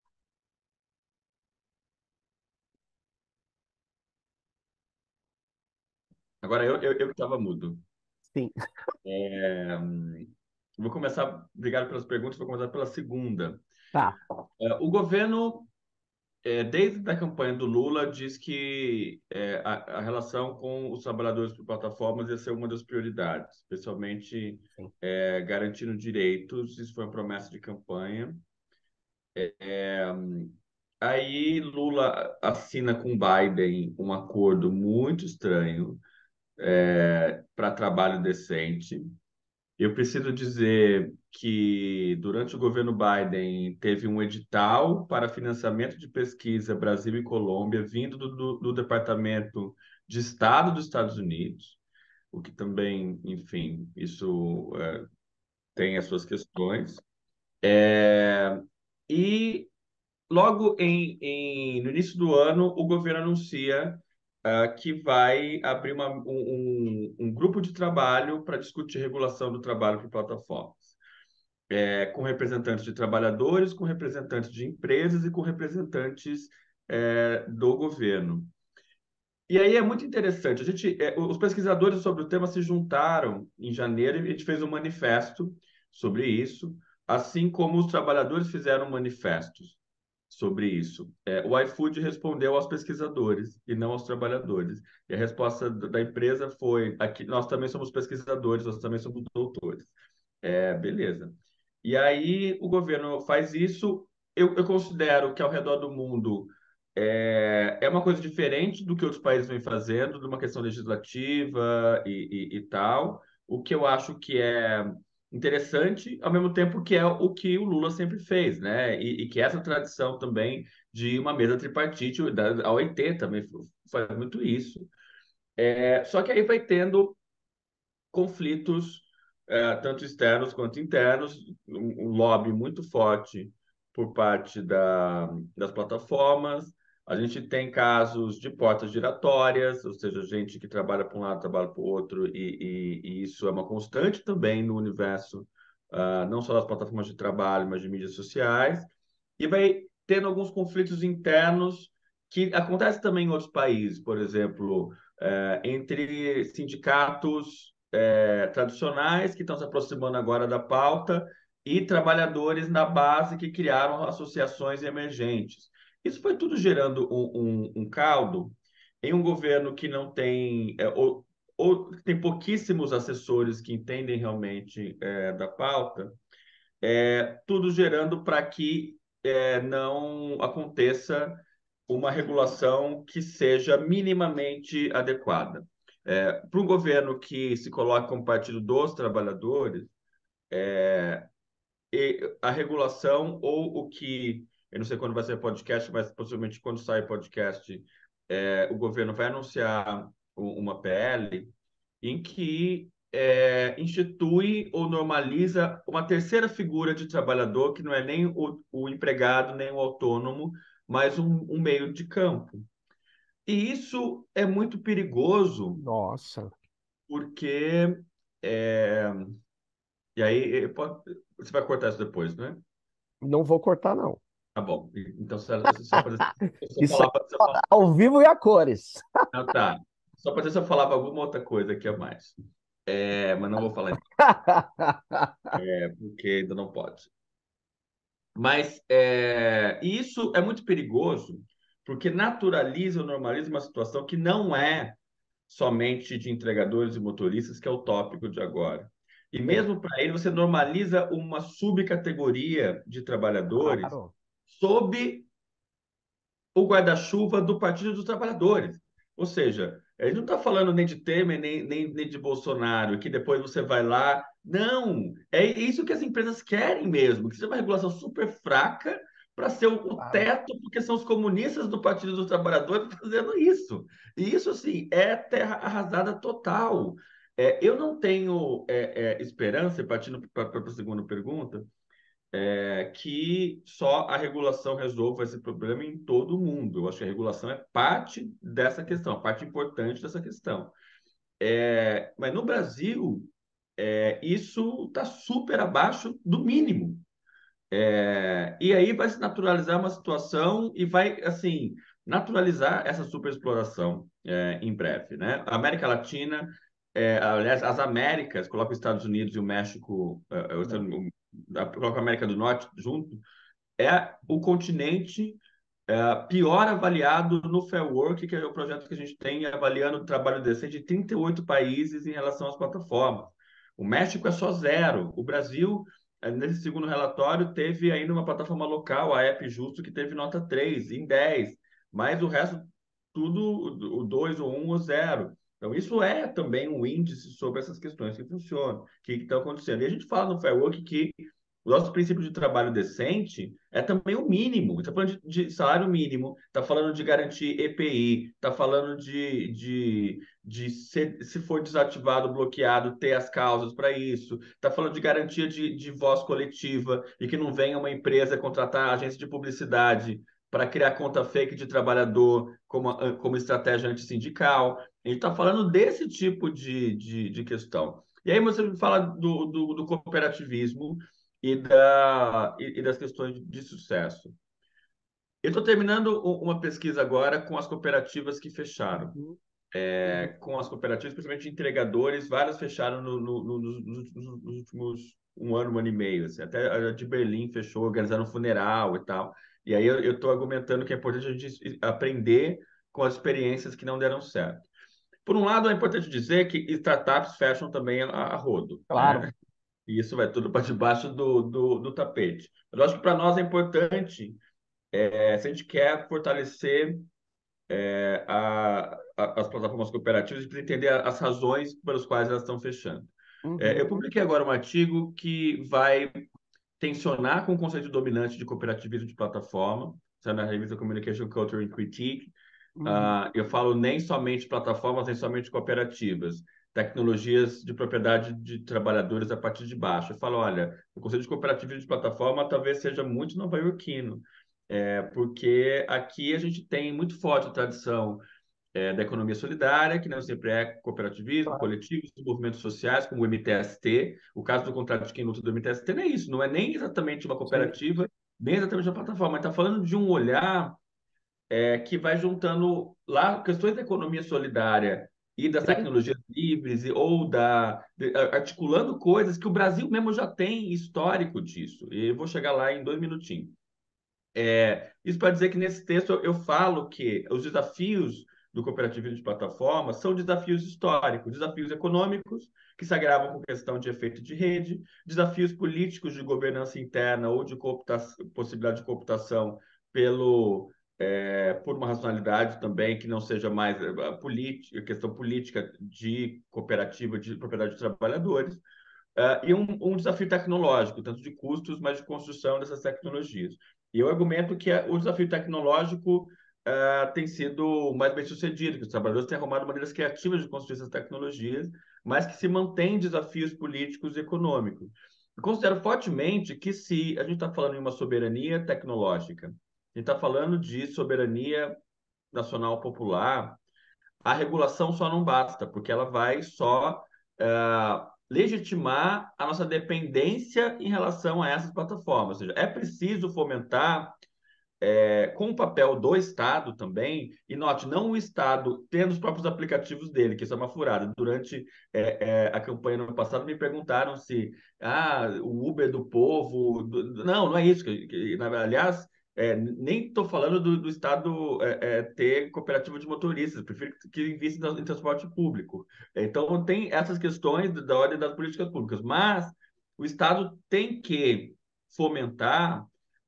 C: agora eu, eu, eu que estava mudo.
A: Sim.
C: É, vou começar, obrigado pelas perguntas, vou começar pela segunda.
A: Tá.
C: É, o governo, é, desde a campanha do Lula, diz que é, a, a relação com os trabalhadores por plataformas ia ser uma das prioridades, especialmente
A: Sim.
C: é, garantindo direitos, isso foi uma promessa de campanha. É, aí Lula assina com Biden um acordo muito estranho é, para trabalho decente. Eu preciso dizer que durante o governo Biden teve um edital para financiamento de pesquisa Brasil e Colômbia vindo do, do, do Departamento de Estado dos Estados Unidos, o que também, enfim, isso é, tem as suas questões. É, e logo em, em- no início do ano, o governo anuncia ah, que vai abrir uma- um, um- um grupo de trabalho para discutir regulação do trabalho por plataformas, é, com representantes de trabalhadores, com representantes de empresas e com representantes é, do governo. E aí é muito interessante. A gente, é, os pesquisadores sobre o tema se juntaram em janeiro e a gente fez um manifesto sobre isso, assim como os trabalhadores fizeram manifestos sobre isso. É, o iFood respondeu aos pesquisadores e não aos trabalhadores. E a resposta da empresa foi: aqui, nós também somos pesquisadores, nós também somos doutores. É, beleza. E aí o governo faz isso. Eu, eu considero que ao redor do mundo é, é uma coisa diferente do que outros países vêm fazendo, de uma questão legislativa e, e, e tal. O que eu acho que é interessante, ao mesmo tempo que é o que o Lula sempre fez, né? E, e que essa tradição também de uma mesa tripartite, da, a O I T também faz muito isso. É, só que aí vai tendo conflitos, eh, tanto externos quanto internos, um, um lobby muito forte por parte da, das plataformas. A gente tem casos de portas giratórias, ou seja, gente que trabalha para um lado, trabalha para o outro, e, e, e isso é uma constante também no universo, ah, não só das plataformas de trabalho, mas de mídias sociais. E vai tendo alguns conflitos internos que acontecem também em outros países, por exemplo, eh, entre sindicatos é, tradicionais que estão se aproximando agora da pauta e trabalhadores na base que criaram associações emergentes. Isso foi tudo gerando um, um, um caldo em um governo que não tem, é, ou, ou tem pouquíssimos assessores que entendem realmente é, da pauta, é, tudo gerando para que é, não aconteça uma regulação que seja minimamente adequada. É, para um governo que se coloca como partido dos trabalhadores, e a regulação ou o que, eu não sei quando vai ser podcast, mas possivelmente quando sai podcast, é, o governo vai anunciar u- uma P L em que é, institui ou normaliza uma terceira figura de trabalhador, que não é nem o, o empregado, nem o autônomo, mas um, um meio de campo. E isso é muito perigoso,
A: Nossa,
C: porque. é, E aí, eh, pode- você vai cortar isso depois, né?
A: não vou cortar, não.
C: Tá bom. Então, só, só para você
A: Isso aí
C: falar. Se eu
A: é
C: fal-
A: ao vivo e a cores.
C: Não, tá. Só para ver se eu falava alguma outra coisa aqui a mais. É, mas não vou falar, é, porque ainda não pode. Mas é, isso é muito perigoso, porque naturaliza ou normaliza uma situação que não é somente de entregadores e motoristas, que é o tópico de agora. E
A: É,
C: mesmo para ele, você normaliza uma subcategoria de trabalhadores
A: claro.
C: sob o guarda-chuva do Partido dos Trabalhadores. Ou seja, ele não está falando nem de Temer, nem, nem, nem de Bolsonaro, que depois você vai lá. Não, é isso que as empresas querem mesmo, que seja uma regulação super fraca para ser o, o
A: Claro.
C: teto, porque são os comunistas do Partido dos Trabalhadores fazendo isso. E isso, assim, é terra arrasada total. É, eu não tenho é, é, esperança, partindo para a segunda pergunta, é que só a regulação resolva esse problema em todo o mundo. Eu acho que a regulação é parte dessa questão, parte importante dessa questão. É, mas no Brasil, é, isso está super abaixo do mínimo. É, e aí vai se naturalizar uma situação e vai, assim, naturalizar essa superexploração é, em breve, né? A América Latina, é, aliás, as Américas, coloca os Estados Unidos e o México, é, o, coloca a América do Norte junto, é o continente é, pior avaliado no Fair Work, que é o projeto que a gente tem avaliando o trabalho decente de trinta e oito países em relação às plataformas. O México é só zero. O Brasil, eh, nesse segundo relatório, teve ainda uma plataforma local, a App Justo, que teve nota três em dez, mas o resto, tudo o dois, ou um, ou zero. Então, isso é também um índice sobre essas questões que funcionam, que estão acontecendo. E a gente fala no Fair Work que O nosso princípio de trabalho decente é também o mínimo. Está falando de, de salário mínimo, está falando de garantir E P I, está falando de, de, de ser, se for desativado, bloqueado, ter as causas para isso. Está falando de garantia de, de voz coletiva e que não venha uma empresa contratar agência de publicidade para criar conta fake de trabalhador como, como estratégia antissindical. A gente está falando desse tipo de, de, de questão. E aí você me fala do, do, do cooperativismo e, da, e, e das questões de sucesso. Eu estou terminando uma pesquisa agora com as cooperativas que fecharam.
A: Uhum.
C: É, com as cooperativas, principalmente entregadores, várias fecharam no, no, no, nos, nos últimos um ano, um ano e meio. Assim. Até a de Berlim fechou, organizando um funeral e tal. E aí eu estou argumentando que é importante a gente aprender com as experiências que não deram certo. Por um lado, é importante dizer que startups fecham também a, a rodo.
A: Claro.
C: Né? E isso vai tudo para debaixo do, do, do tapete. Mas eu acho que para nós é importante, é, se a gente quer fortalecer é, a, a, as plataformas cooperativas, para entender as razões pelas quais elas estão fechando.
A: Uhum.
C: É, eu publiquei agora um artigo que vai tensionar com o conceito dominante de cooperativismo de plataforma, na revista Communication Culture and Critique.
A: Uhum.
C: Uh, eu falo nem somente plataformas, nem somente cooperativas, tecnologias de propriedade de trabalhadores a partir de baixo. Eu falo, olha, o conceito de cooperativismo de plataforma talvez seja muito nova-iorquino, é, porque aqui a gente tem muito forte a tradição é, da economia solidária, que não sempre é cooperativismo,
A: Claro.
C: coletivos, movimentos sociais, como o M T S T. O caso do contrato de quem luta do M T S T não é isso, não é nem exatamente uma cooperativa, Sim. nem exatamente uma plataforma, mas está falando de um olhar é, que vai juntando lá questões da economia solidária e das
A: Sim.
C: tecnologias livres, ou da de, articulando coisas que o Brasil mesmo já tem histórico disso. E eu vou chegar lá em dois minutinhos. É, isso para dizer que nesse texto eu, eu falo que os desafios do cooperativismo de plataforma são desafios históricos, desafios econômicos, que se agravam com questão de efeito de rede, desafios políticos de governança interna ou de possibilidade de cooptação pelo, é, por uma racionalidade também que não seja mais a, política, a questão política de cooperativa de propriedade de trabalhadores, uh, e um, um desafio tecnológico, tanto de custos, mas de construção dessas tecnologias. E eu argumento que o desafio tecnológico uh, tem sido mais bem sucedido, que os trabalhadores têm arrumado maneiras criativas de construir essas tecnologias, mas que se mantêm desafios políticos e econômicos. Eu considero fortemente que se a gente está falando em uma soberania tecnológica, a gente está falando de soberania nacional popular, a regulação só não basta, porque ela vai só uh, legitimar a nossa dependência em relação a essas plataformas. Ou seja, é preciso fomentar, é, com o papel do Estado também, e note, não o Estado tendo os próprios aplicativos dele, que isso é uma furada. Durante é, é, a campanha no ano passado, me perguntaram se ah, o Uber do povo... Do... Não, não é isso. Que, que, aliás, é, nem estou falando do, do Estado é, é, ter cooperativa de motoristas, prefiro que invista em transporte público. Então, tem essas questões da ordem das políticas públicas, mas o Estado tem que fomentar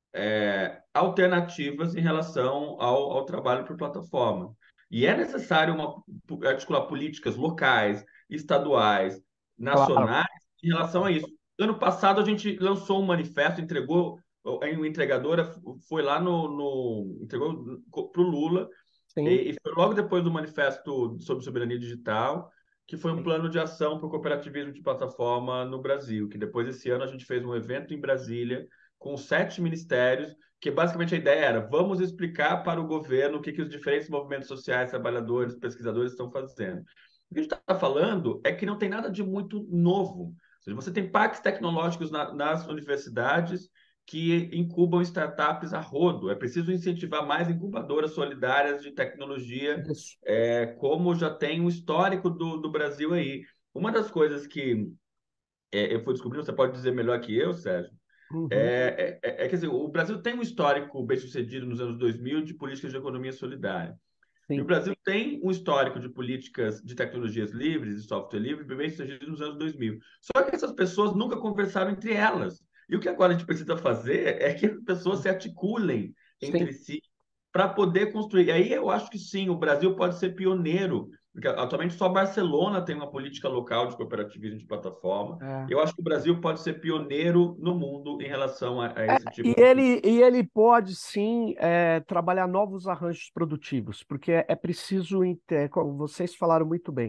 C: é, alternativas em relação ao, ao trabalho por plataforma. E é necessário uma, articular políticas locais, estaduais, nacionais, claro, em relação a isso. Ano passado, a gente lançou um manifesto, entregou, uma entregadora foi lá no... no entregou para o Lula, e, e foi logo depois do manifesto sobre soberania digital, que foi um plano de ação para o cooperativismo de plataforma no Brasil, que depois, esse ano, a gente fez um evento em Brasília, com sete ministérios, que basicamente a ideia era: vamos explicar para o governo o que, que os diferentes movimentos sociais, trabalhadores, pesquisadores estão fazendo. O que a gente está falando é que não tem nada de muito novo. Ou seja, você tem parques tecnológicos na, nas universidades que incubam startups a rodo. É preciso incentivar mais incubadoras solidárias de tecnologia, é, como já tem um histórico do, do Brasil aí. Uma das coisas que é, eu fui descobrindo, você pode dizer melhor que eu, Sérgio, Uhum. É, é, é que assim, o Brasil tem um histórico bem sucedido nos anos dois mil de políticas de economia solidária. Sim. E o Brasil tem um histórico de políticas de tecnologias livres, de software livre, bem sucedido nos anos dois mil. Só que essas pessoas nunca conversaram entre elas. E o que agora a gente precisa fazer é que as pessoas se articulem sim. entre si para poder construir. E aí eu acho que sim, o Brasil pode ser pioneiro Porque atualmente só Barcelona tem uma política local de cooperativismo de plataforma.
A: É.
C: Eu acho que o Brasil pode ser pioneiro no mundo em relação a, a
A: É,
C: esse tipo
A: e
C: de...
A: ele, e ele pode sim é, trabalhar novos arranjos produtivos, porque é, é preciso, inte- como vocês falaram muito bem,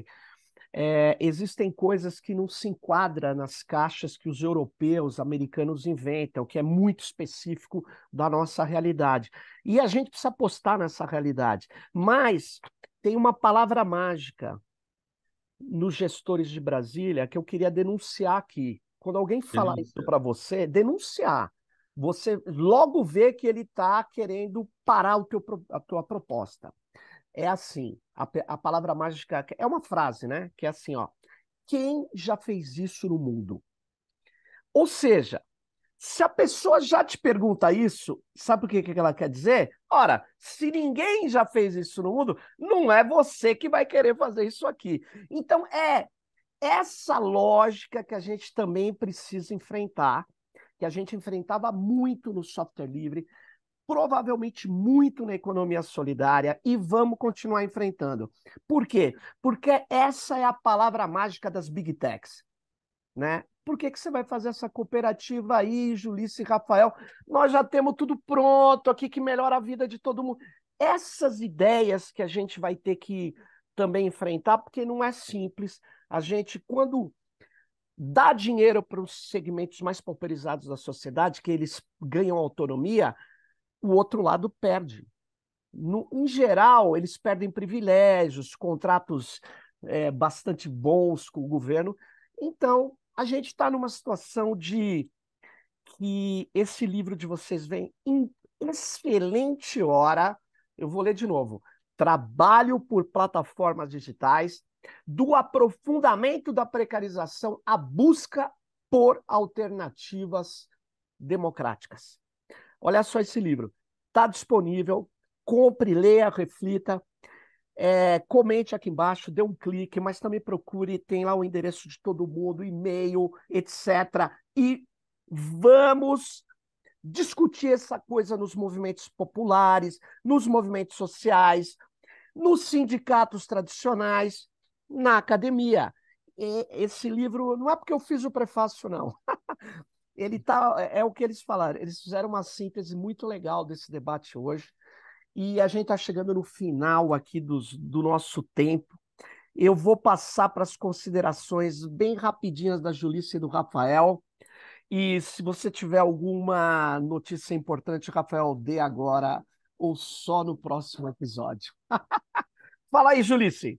A: é, existem coisas que não se enquadram nas caixas que os europeus, americanos inventam, que é muito específico da nossa realidade. E a gente precisa apostar nessa realidade. Mas tem uma palavra mágica nos gestores de Brasília que eu queria denunciar aqui. Quando alguém falar isso
C: Denúncia.
A: para você, denunciar. Você logo vê que ele está querendo parar o teu, pro- a tua proposta. É assim, a, pe- a palavra mágica é uma frase, né? Que é assim, ó. Quem já fez isso no mundo? Ou seja, se a pessoa já te pergunta isso, sabe o que que ela quer dizer? Ora, se ninguém já fez isso no mundo, não é você que vai querer fazer isso aqui. Então, é essa lógica que a gente também precisa enfrentar, que a gente enfrentava muito no software livre, provavelmente muito na economia solidária e vamos continuar enfrentando. Por quê? Porque essa é a palavra mágica das big techs, né? Por que que você vai fazer essa cooperativa aí, Julice e Rafael? Nós já temos tudo pronto aqui que melhora a vida de todo mundo. Essas ideias que a gente vai ter que também enfrentar, porque não é simples. A gente, quando dá dinheiro para os segmentos mais pauperizados da sociedade, que eles ganham autonomia, o outro lado perde. No, em geral, eles perdem privilégios, contratos é, bastante bons com o governo. Então, a gente está numa situação de que esse livro de vocês vem em excelente hora. Eu vou ler de novo. Trabalho por plataformas digitais, do aprofundamento da precarização à busca por alternativas democráticas. Olha só esse livro. Está disponível. Compre, leia, reflita. É, comente aqui embaixo, dê um clique, mas também procure, tem lá o endereço de todo mundo, e-mail, etcétera. E vamos discutir essa coisa nos movimentos populares, nos movimentos sociais, nos sindicatos tradicionais, na academia. E esse livro, não é porque eu fiz o prefácio, não. Ele tá, é o que eles falaram. Eles fizeram uma síntese muito legal desse debate hoje. E a gente está chegando no final aqui dos, do nosso tempo. Eu vou passar para as considerações bem rapidinhas da Julissa e do Rafael. E se você tiver alguma notícia importante, Rafael, dê agora ou só no próximo episódio. Fala aí, Julice.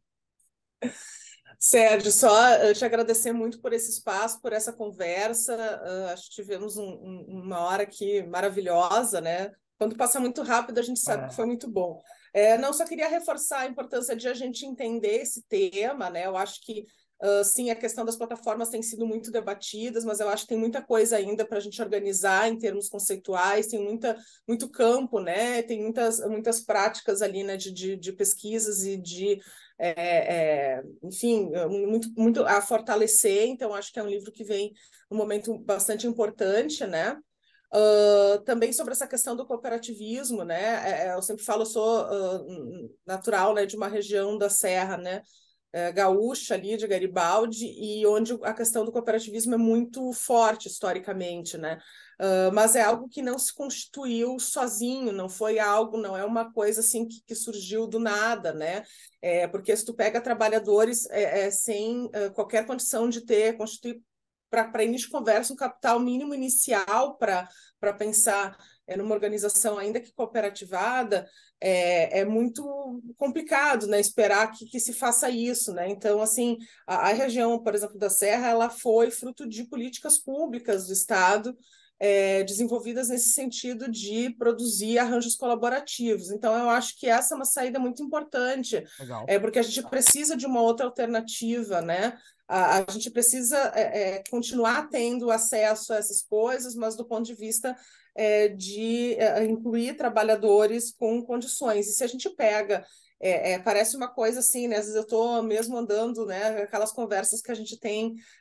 B: Sérgio, só uh, te agradecer muito por esse espaço, por essa conversa. Uh, acho que tivemos um, um, uma hora aqui maravilhosa, né? Quando passa muito rápido, a gente sabe
A: É.
B: que foi muito bom. É, não, só queria reforçar a importância de a gente entender esse tema, né? Eu acho que, uh, sim, a questão das plataformas tem sido muito debatidas, mas eu acho que tem muita coisa ainda para a gente organizar em termos conceituais, tem muita, muito campo, né? Tem muitas, muitas práticas ali, né, de, de, de pesquisas e de É, é, enfim, muito, muito a fortalecer. Então, acho que é um livro que vem num momento bastante importante, né? Uh, também sobre essa questão do cooperativismo, né? É, eu sempre falo, eu sou uh, natural, né, de uma região da Serra, né? É, gaúcha ali, de Garibaldi, e onde a questão do cooperativismo é muito forte historicamente, né? Uh, mas é algo que não se constituiu sozinho, não foi algo, não é uma coisa assim que, que surgiu do nada, né? É, porque se tu pega trabalhadores é, é, sem uh, qualquer condição de ter, constituir para início de conversa, um capital mínimo inicial para pensar é, numa organização ainda que cooperativada, é, é muito complicado, né, esperar que, que se faça isso, né? Então, assim, a, a região, por exemplo, da Serra, ela foi fruto de políticas públicas do Estado, é, desenvolvidas nesse sentido de produzir arranjos colaborativos. Então, eu acho que essa é uma saída muito importante,
A: Legal.
B: é, porque a gente precisa de uma outra alternativa, né? A, a gente precisa é, é, continuar tendo acesso a essas coisas, mas do ponto de vista é, de é, incluir trabalhadores com condições. E se a gente pega, é, é, parece uma coisa assim, né? Às vezes eu estou mesmo andando, né? Aquelas conversas que a gente tem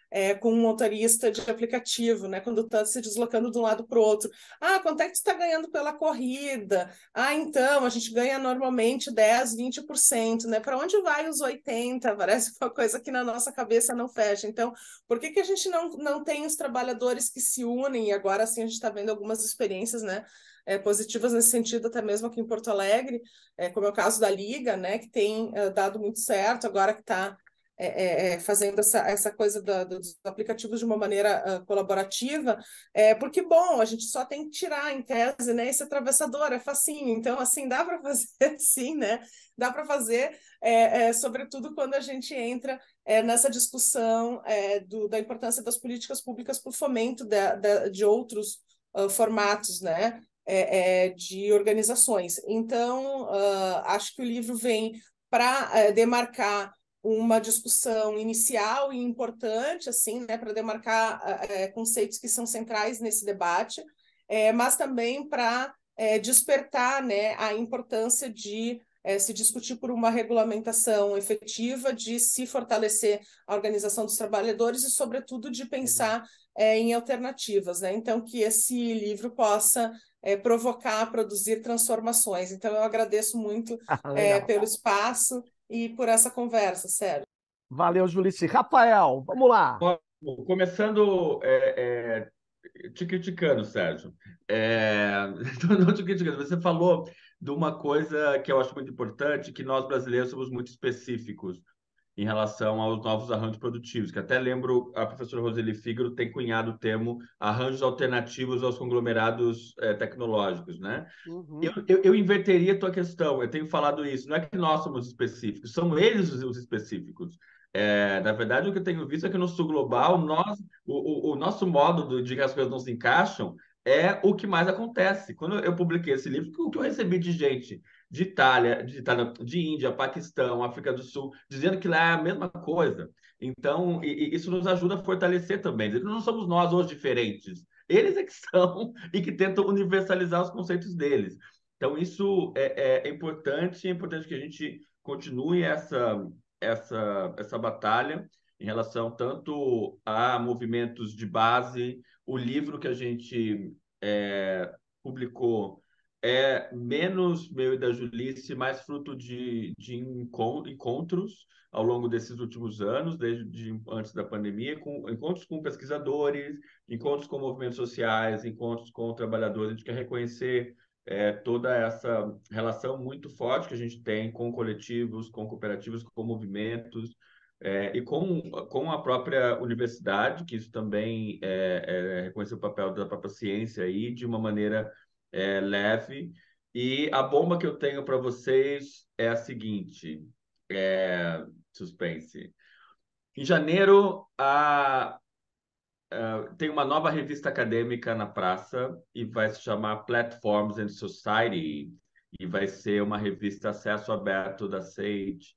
B: é, com um motorista de aplicativo, né? Quando está se deslocando de um lado para o outro. Ah, quanto é que tu está ganhando pela corrida? Ah, então, a gente ganha normalmente dez, vinte por cento, né? Para onde vai os oitenta por cento? Parece uma coisa que na nossa cabeça não fecha. Então, por que, que a gente não, não tem os trabalhadores que se unem? E agora, sim, a gente está vendo algumas experiências, né? É, positivas nesse sentido, até mesmo aqui em Porto Alegre, é, como é o caso da Liga, né? Que tem é, dado muito certo, agora que está É, é, fazendo essa, essa coisa da, dos aplicativos de uma maneira uh, colaborativa, é, porque, bom, a gente só tem que tirar, em tese, né, esse atravessador, é facinho, então, assim, dá para fazer, sim, né, dá para fazer, é, é, sobretudo quando a gente entra é, nessa discussão é, do, da importância das políticas públicas para o fomento de, de, de outros uh, formatos, né, é, é, de organizações. Então, uh, acho que o livro vem para uh, demarcar uma discussão inicial e importante, assim, né, para demarcar é, conceitos que são centrais nesse debate, é, mas também para é, despertar, né, a importância de é, se discutir por uma regulamentação efetiva, de se fortalecer a organização dos trabalhadores e, sobretudo, de pensar é, em alternativas, né? Então, que esse livro possa é, provocar, produzir transformações. Então, eu agradeço muito é,
A: Legal.
B: pelo espaço e por essa conversa, sério.
A: Valeu, Julice. Rafael, vamos lá.
C: Começando é, é, te criticando, Sérgio. É, não te criticando, você falou de uma coisa que eu acho muito importante, que nós brasileiros somos muito específicos em relação aos novos arranjos produtivos, que até lembro, a professora Roseli Fígaro tem cunhado o termo arranjos alternativos aos conglomerados é, tecnológicos, né?
A: Uhum.
C: Eu, eu, eu inverteria a tua questão, eu tenho falado isso, não é que nós somos específicos, são eles os, os específicos. É, na verdade, o que eu tenho visto é que no sul global, nós, o, o, o nosso modo de que as coisas não se encaixam é o que mais acontece. Quando eu publiquei esse livro, o que eu recebi de gente de Itália, de, Itália, de Índia, Paquistão, África do Sul, dizendo que lá é a mesma coisa. Então, e, e isso nos ajuda a fortalecer também. Dizer que não somos nós os diferentes. Eles é que são e que tentam universalizar os conceitos deles. Então, isso é, é, é importante, é importante que a gente continue essa, essa, essa batalha em relação tanto a movimentos de base. O livro que a gente é, publicou é menos meu e da Julice, mais fruto de, de encontros ao longo desses últimos anos, desde antes da pandemia, com encontros com pesquisadores, encontros com movimentos sociais, encontros com trabalhadores. A gente quer reconhecer é, toda essa relação muito forte que a gente tem com coletivos, com cooperativas, com movimentos, é, e com, com a própria universidade, que isso também é, é reconhecer o papel da própria ciência aí de uma maneira é, leve. E a bomba que eu tenho para vocês é a seguinte: é, suspense. Em janeiro, a, a, tem uma nova revista acadêmica na praça e vai se chamar Platforms and Society, e vai ser uma revista acesso aberto da SAGE,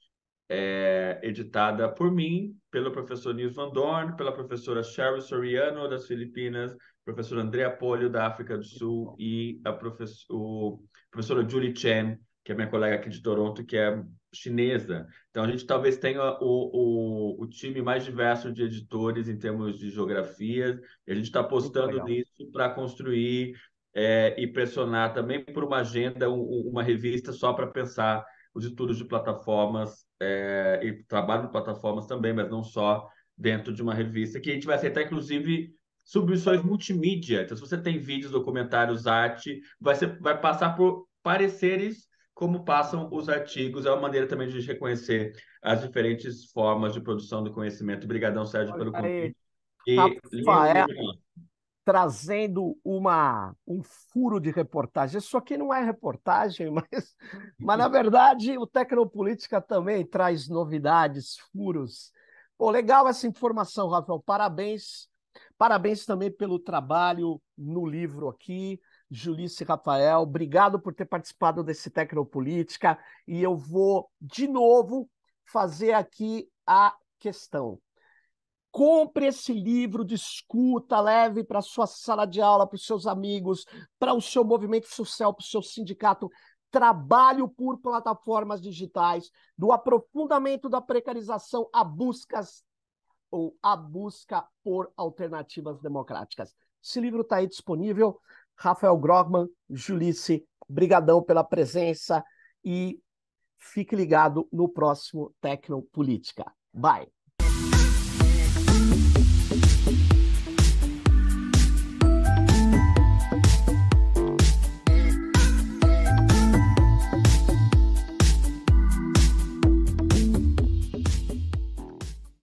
C: é, editada por mim, pelo professor Nils Van Dorn, pela professora Cheryl Soriano, das Filipinas, professora Andrea Polio, da África do Sul, e a professor, professora Julie Chen, que é minha colega aqui de Toronto, que é chinesa. Então, a gente talvez tenha o, o, o time mais diverso de editores em termos de geografias, e a gente está apostando nisso para construir é, e pressionar também por uma agenda, um, uma revista só para pensar os estudos de plataformas é, e trabalho de plataformas também, mas não só dentro de uma revista, que a gente vai aceitar, inclusive, submissões multimídia. Então, se você tem vídeos, documentários, arte, vai, ser, vai passar por pareceres como passam os artigos. É uma maneira também de a gente reconhecer as diferentes formas de produção do conhecimento. Obrigadão, Sérgio, pelo convite. E
A: Rafael, trazendo uma, um furo de reportagem. Isso aqui não é reportagem, mas, mas na verdade o Tecnopolítica também traz novidades, furos. Pô, legal essa informação, Rafael. Parabéns. Parabéns também pelo trabalho no livro aqui. Julice e Rafael, obrigado por ter participado desse Tecnopolítica. E eu vou, de novo, fazer aqui a questão. Compre esse livro, discuta, leve para a sua sala de aula, para os seus amigos, para o seu movimento social, para o seu sindicato. Trabalho por plataformas digitais, do aprofundamento da precarização a buscas ou A Busca por Alternativas Democráticas. Esse livro está aí disponível. Rafael Grogman, Julice, brigadão pela presença e fique ligado no próximo Tecnopolítica. Bye!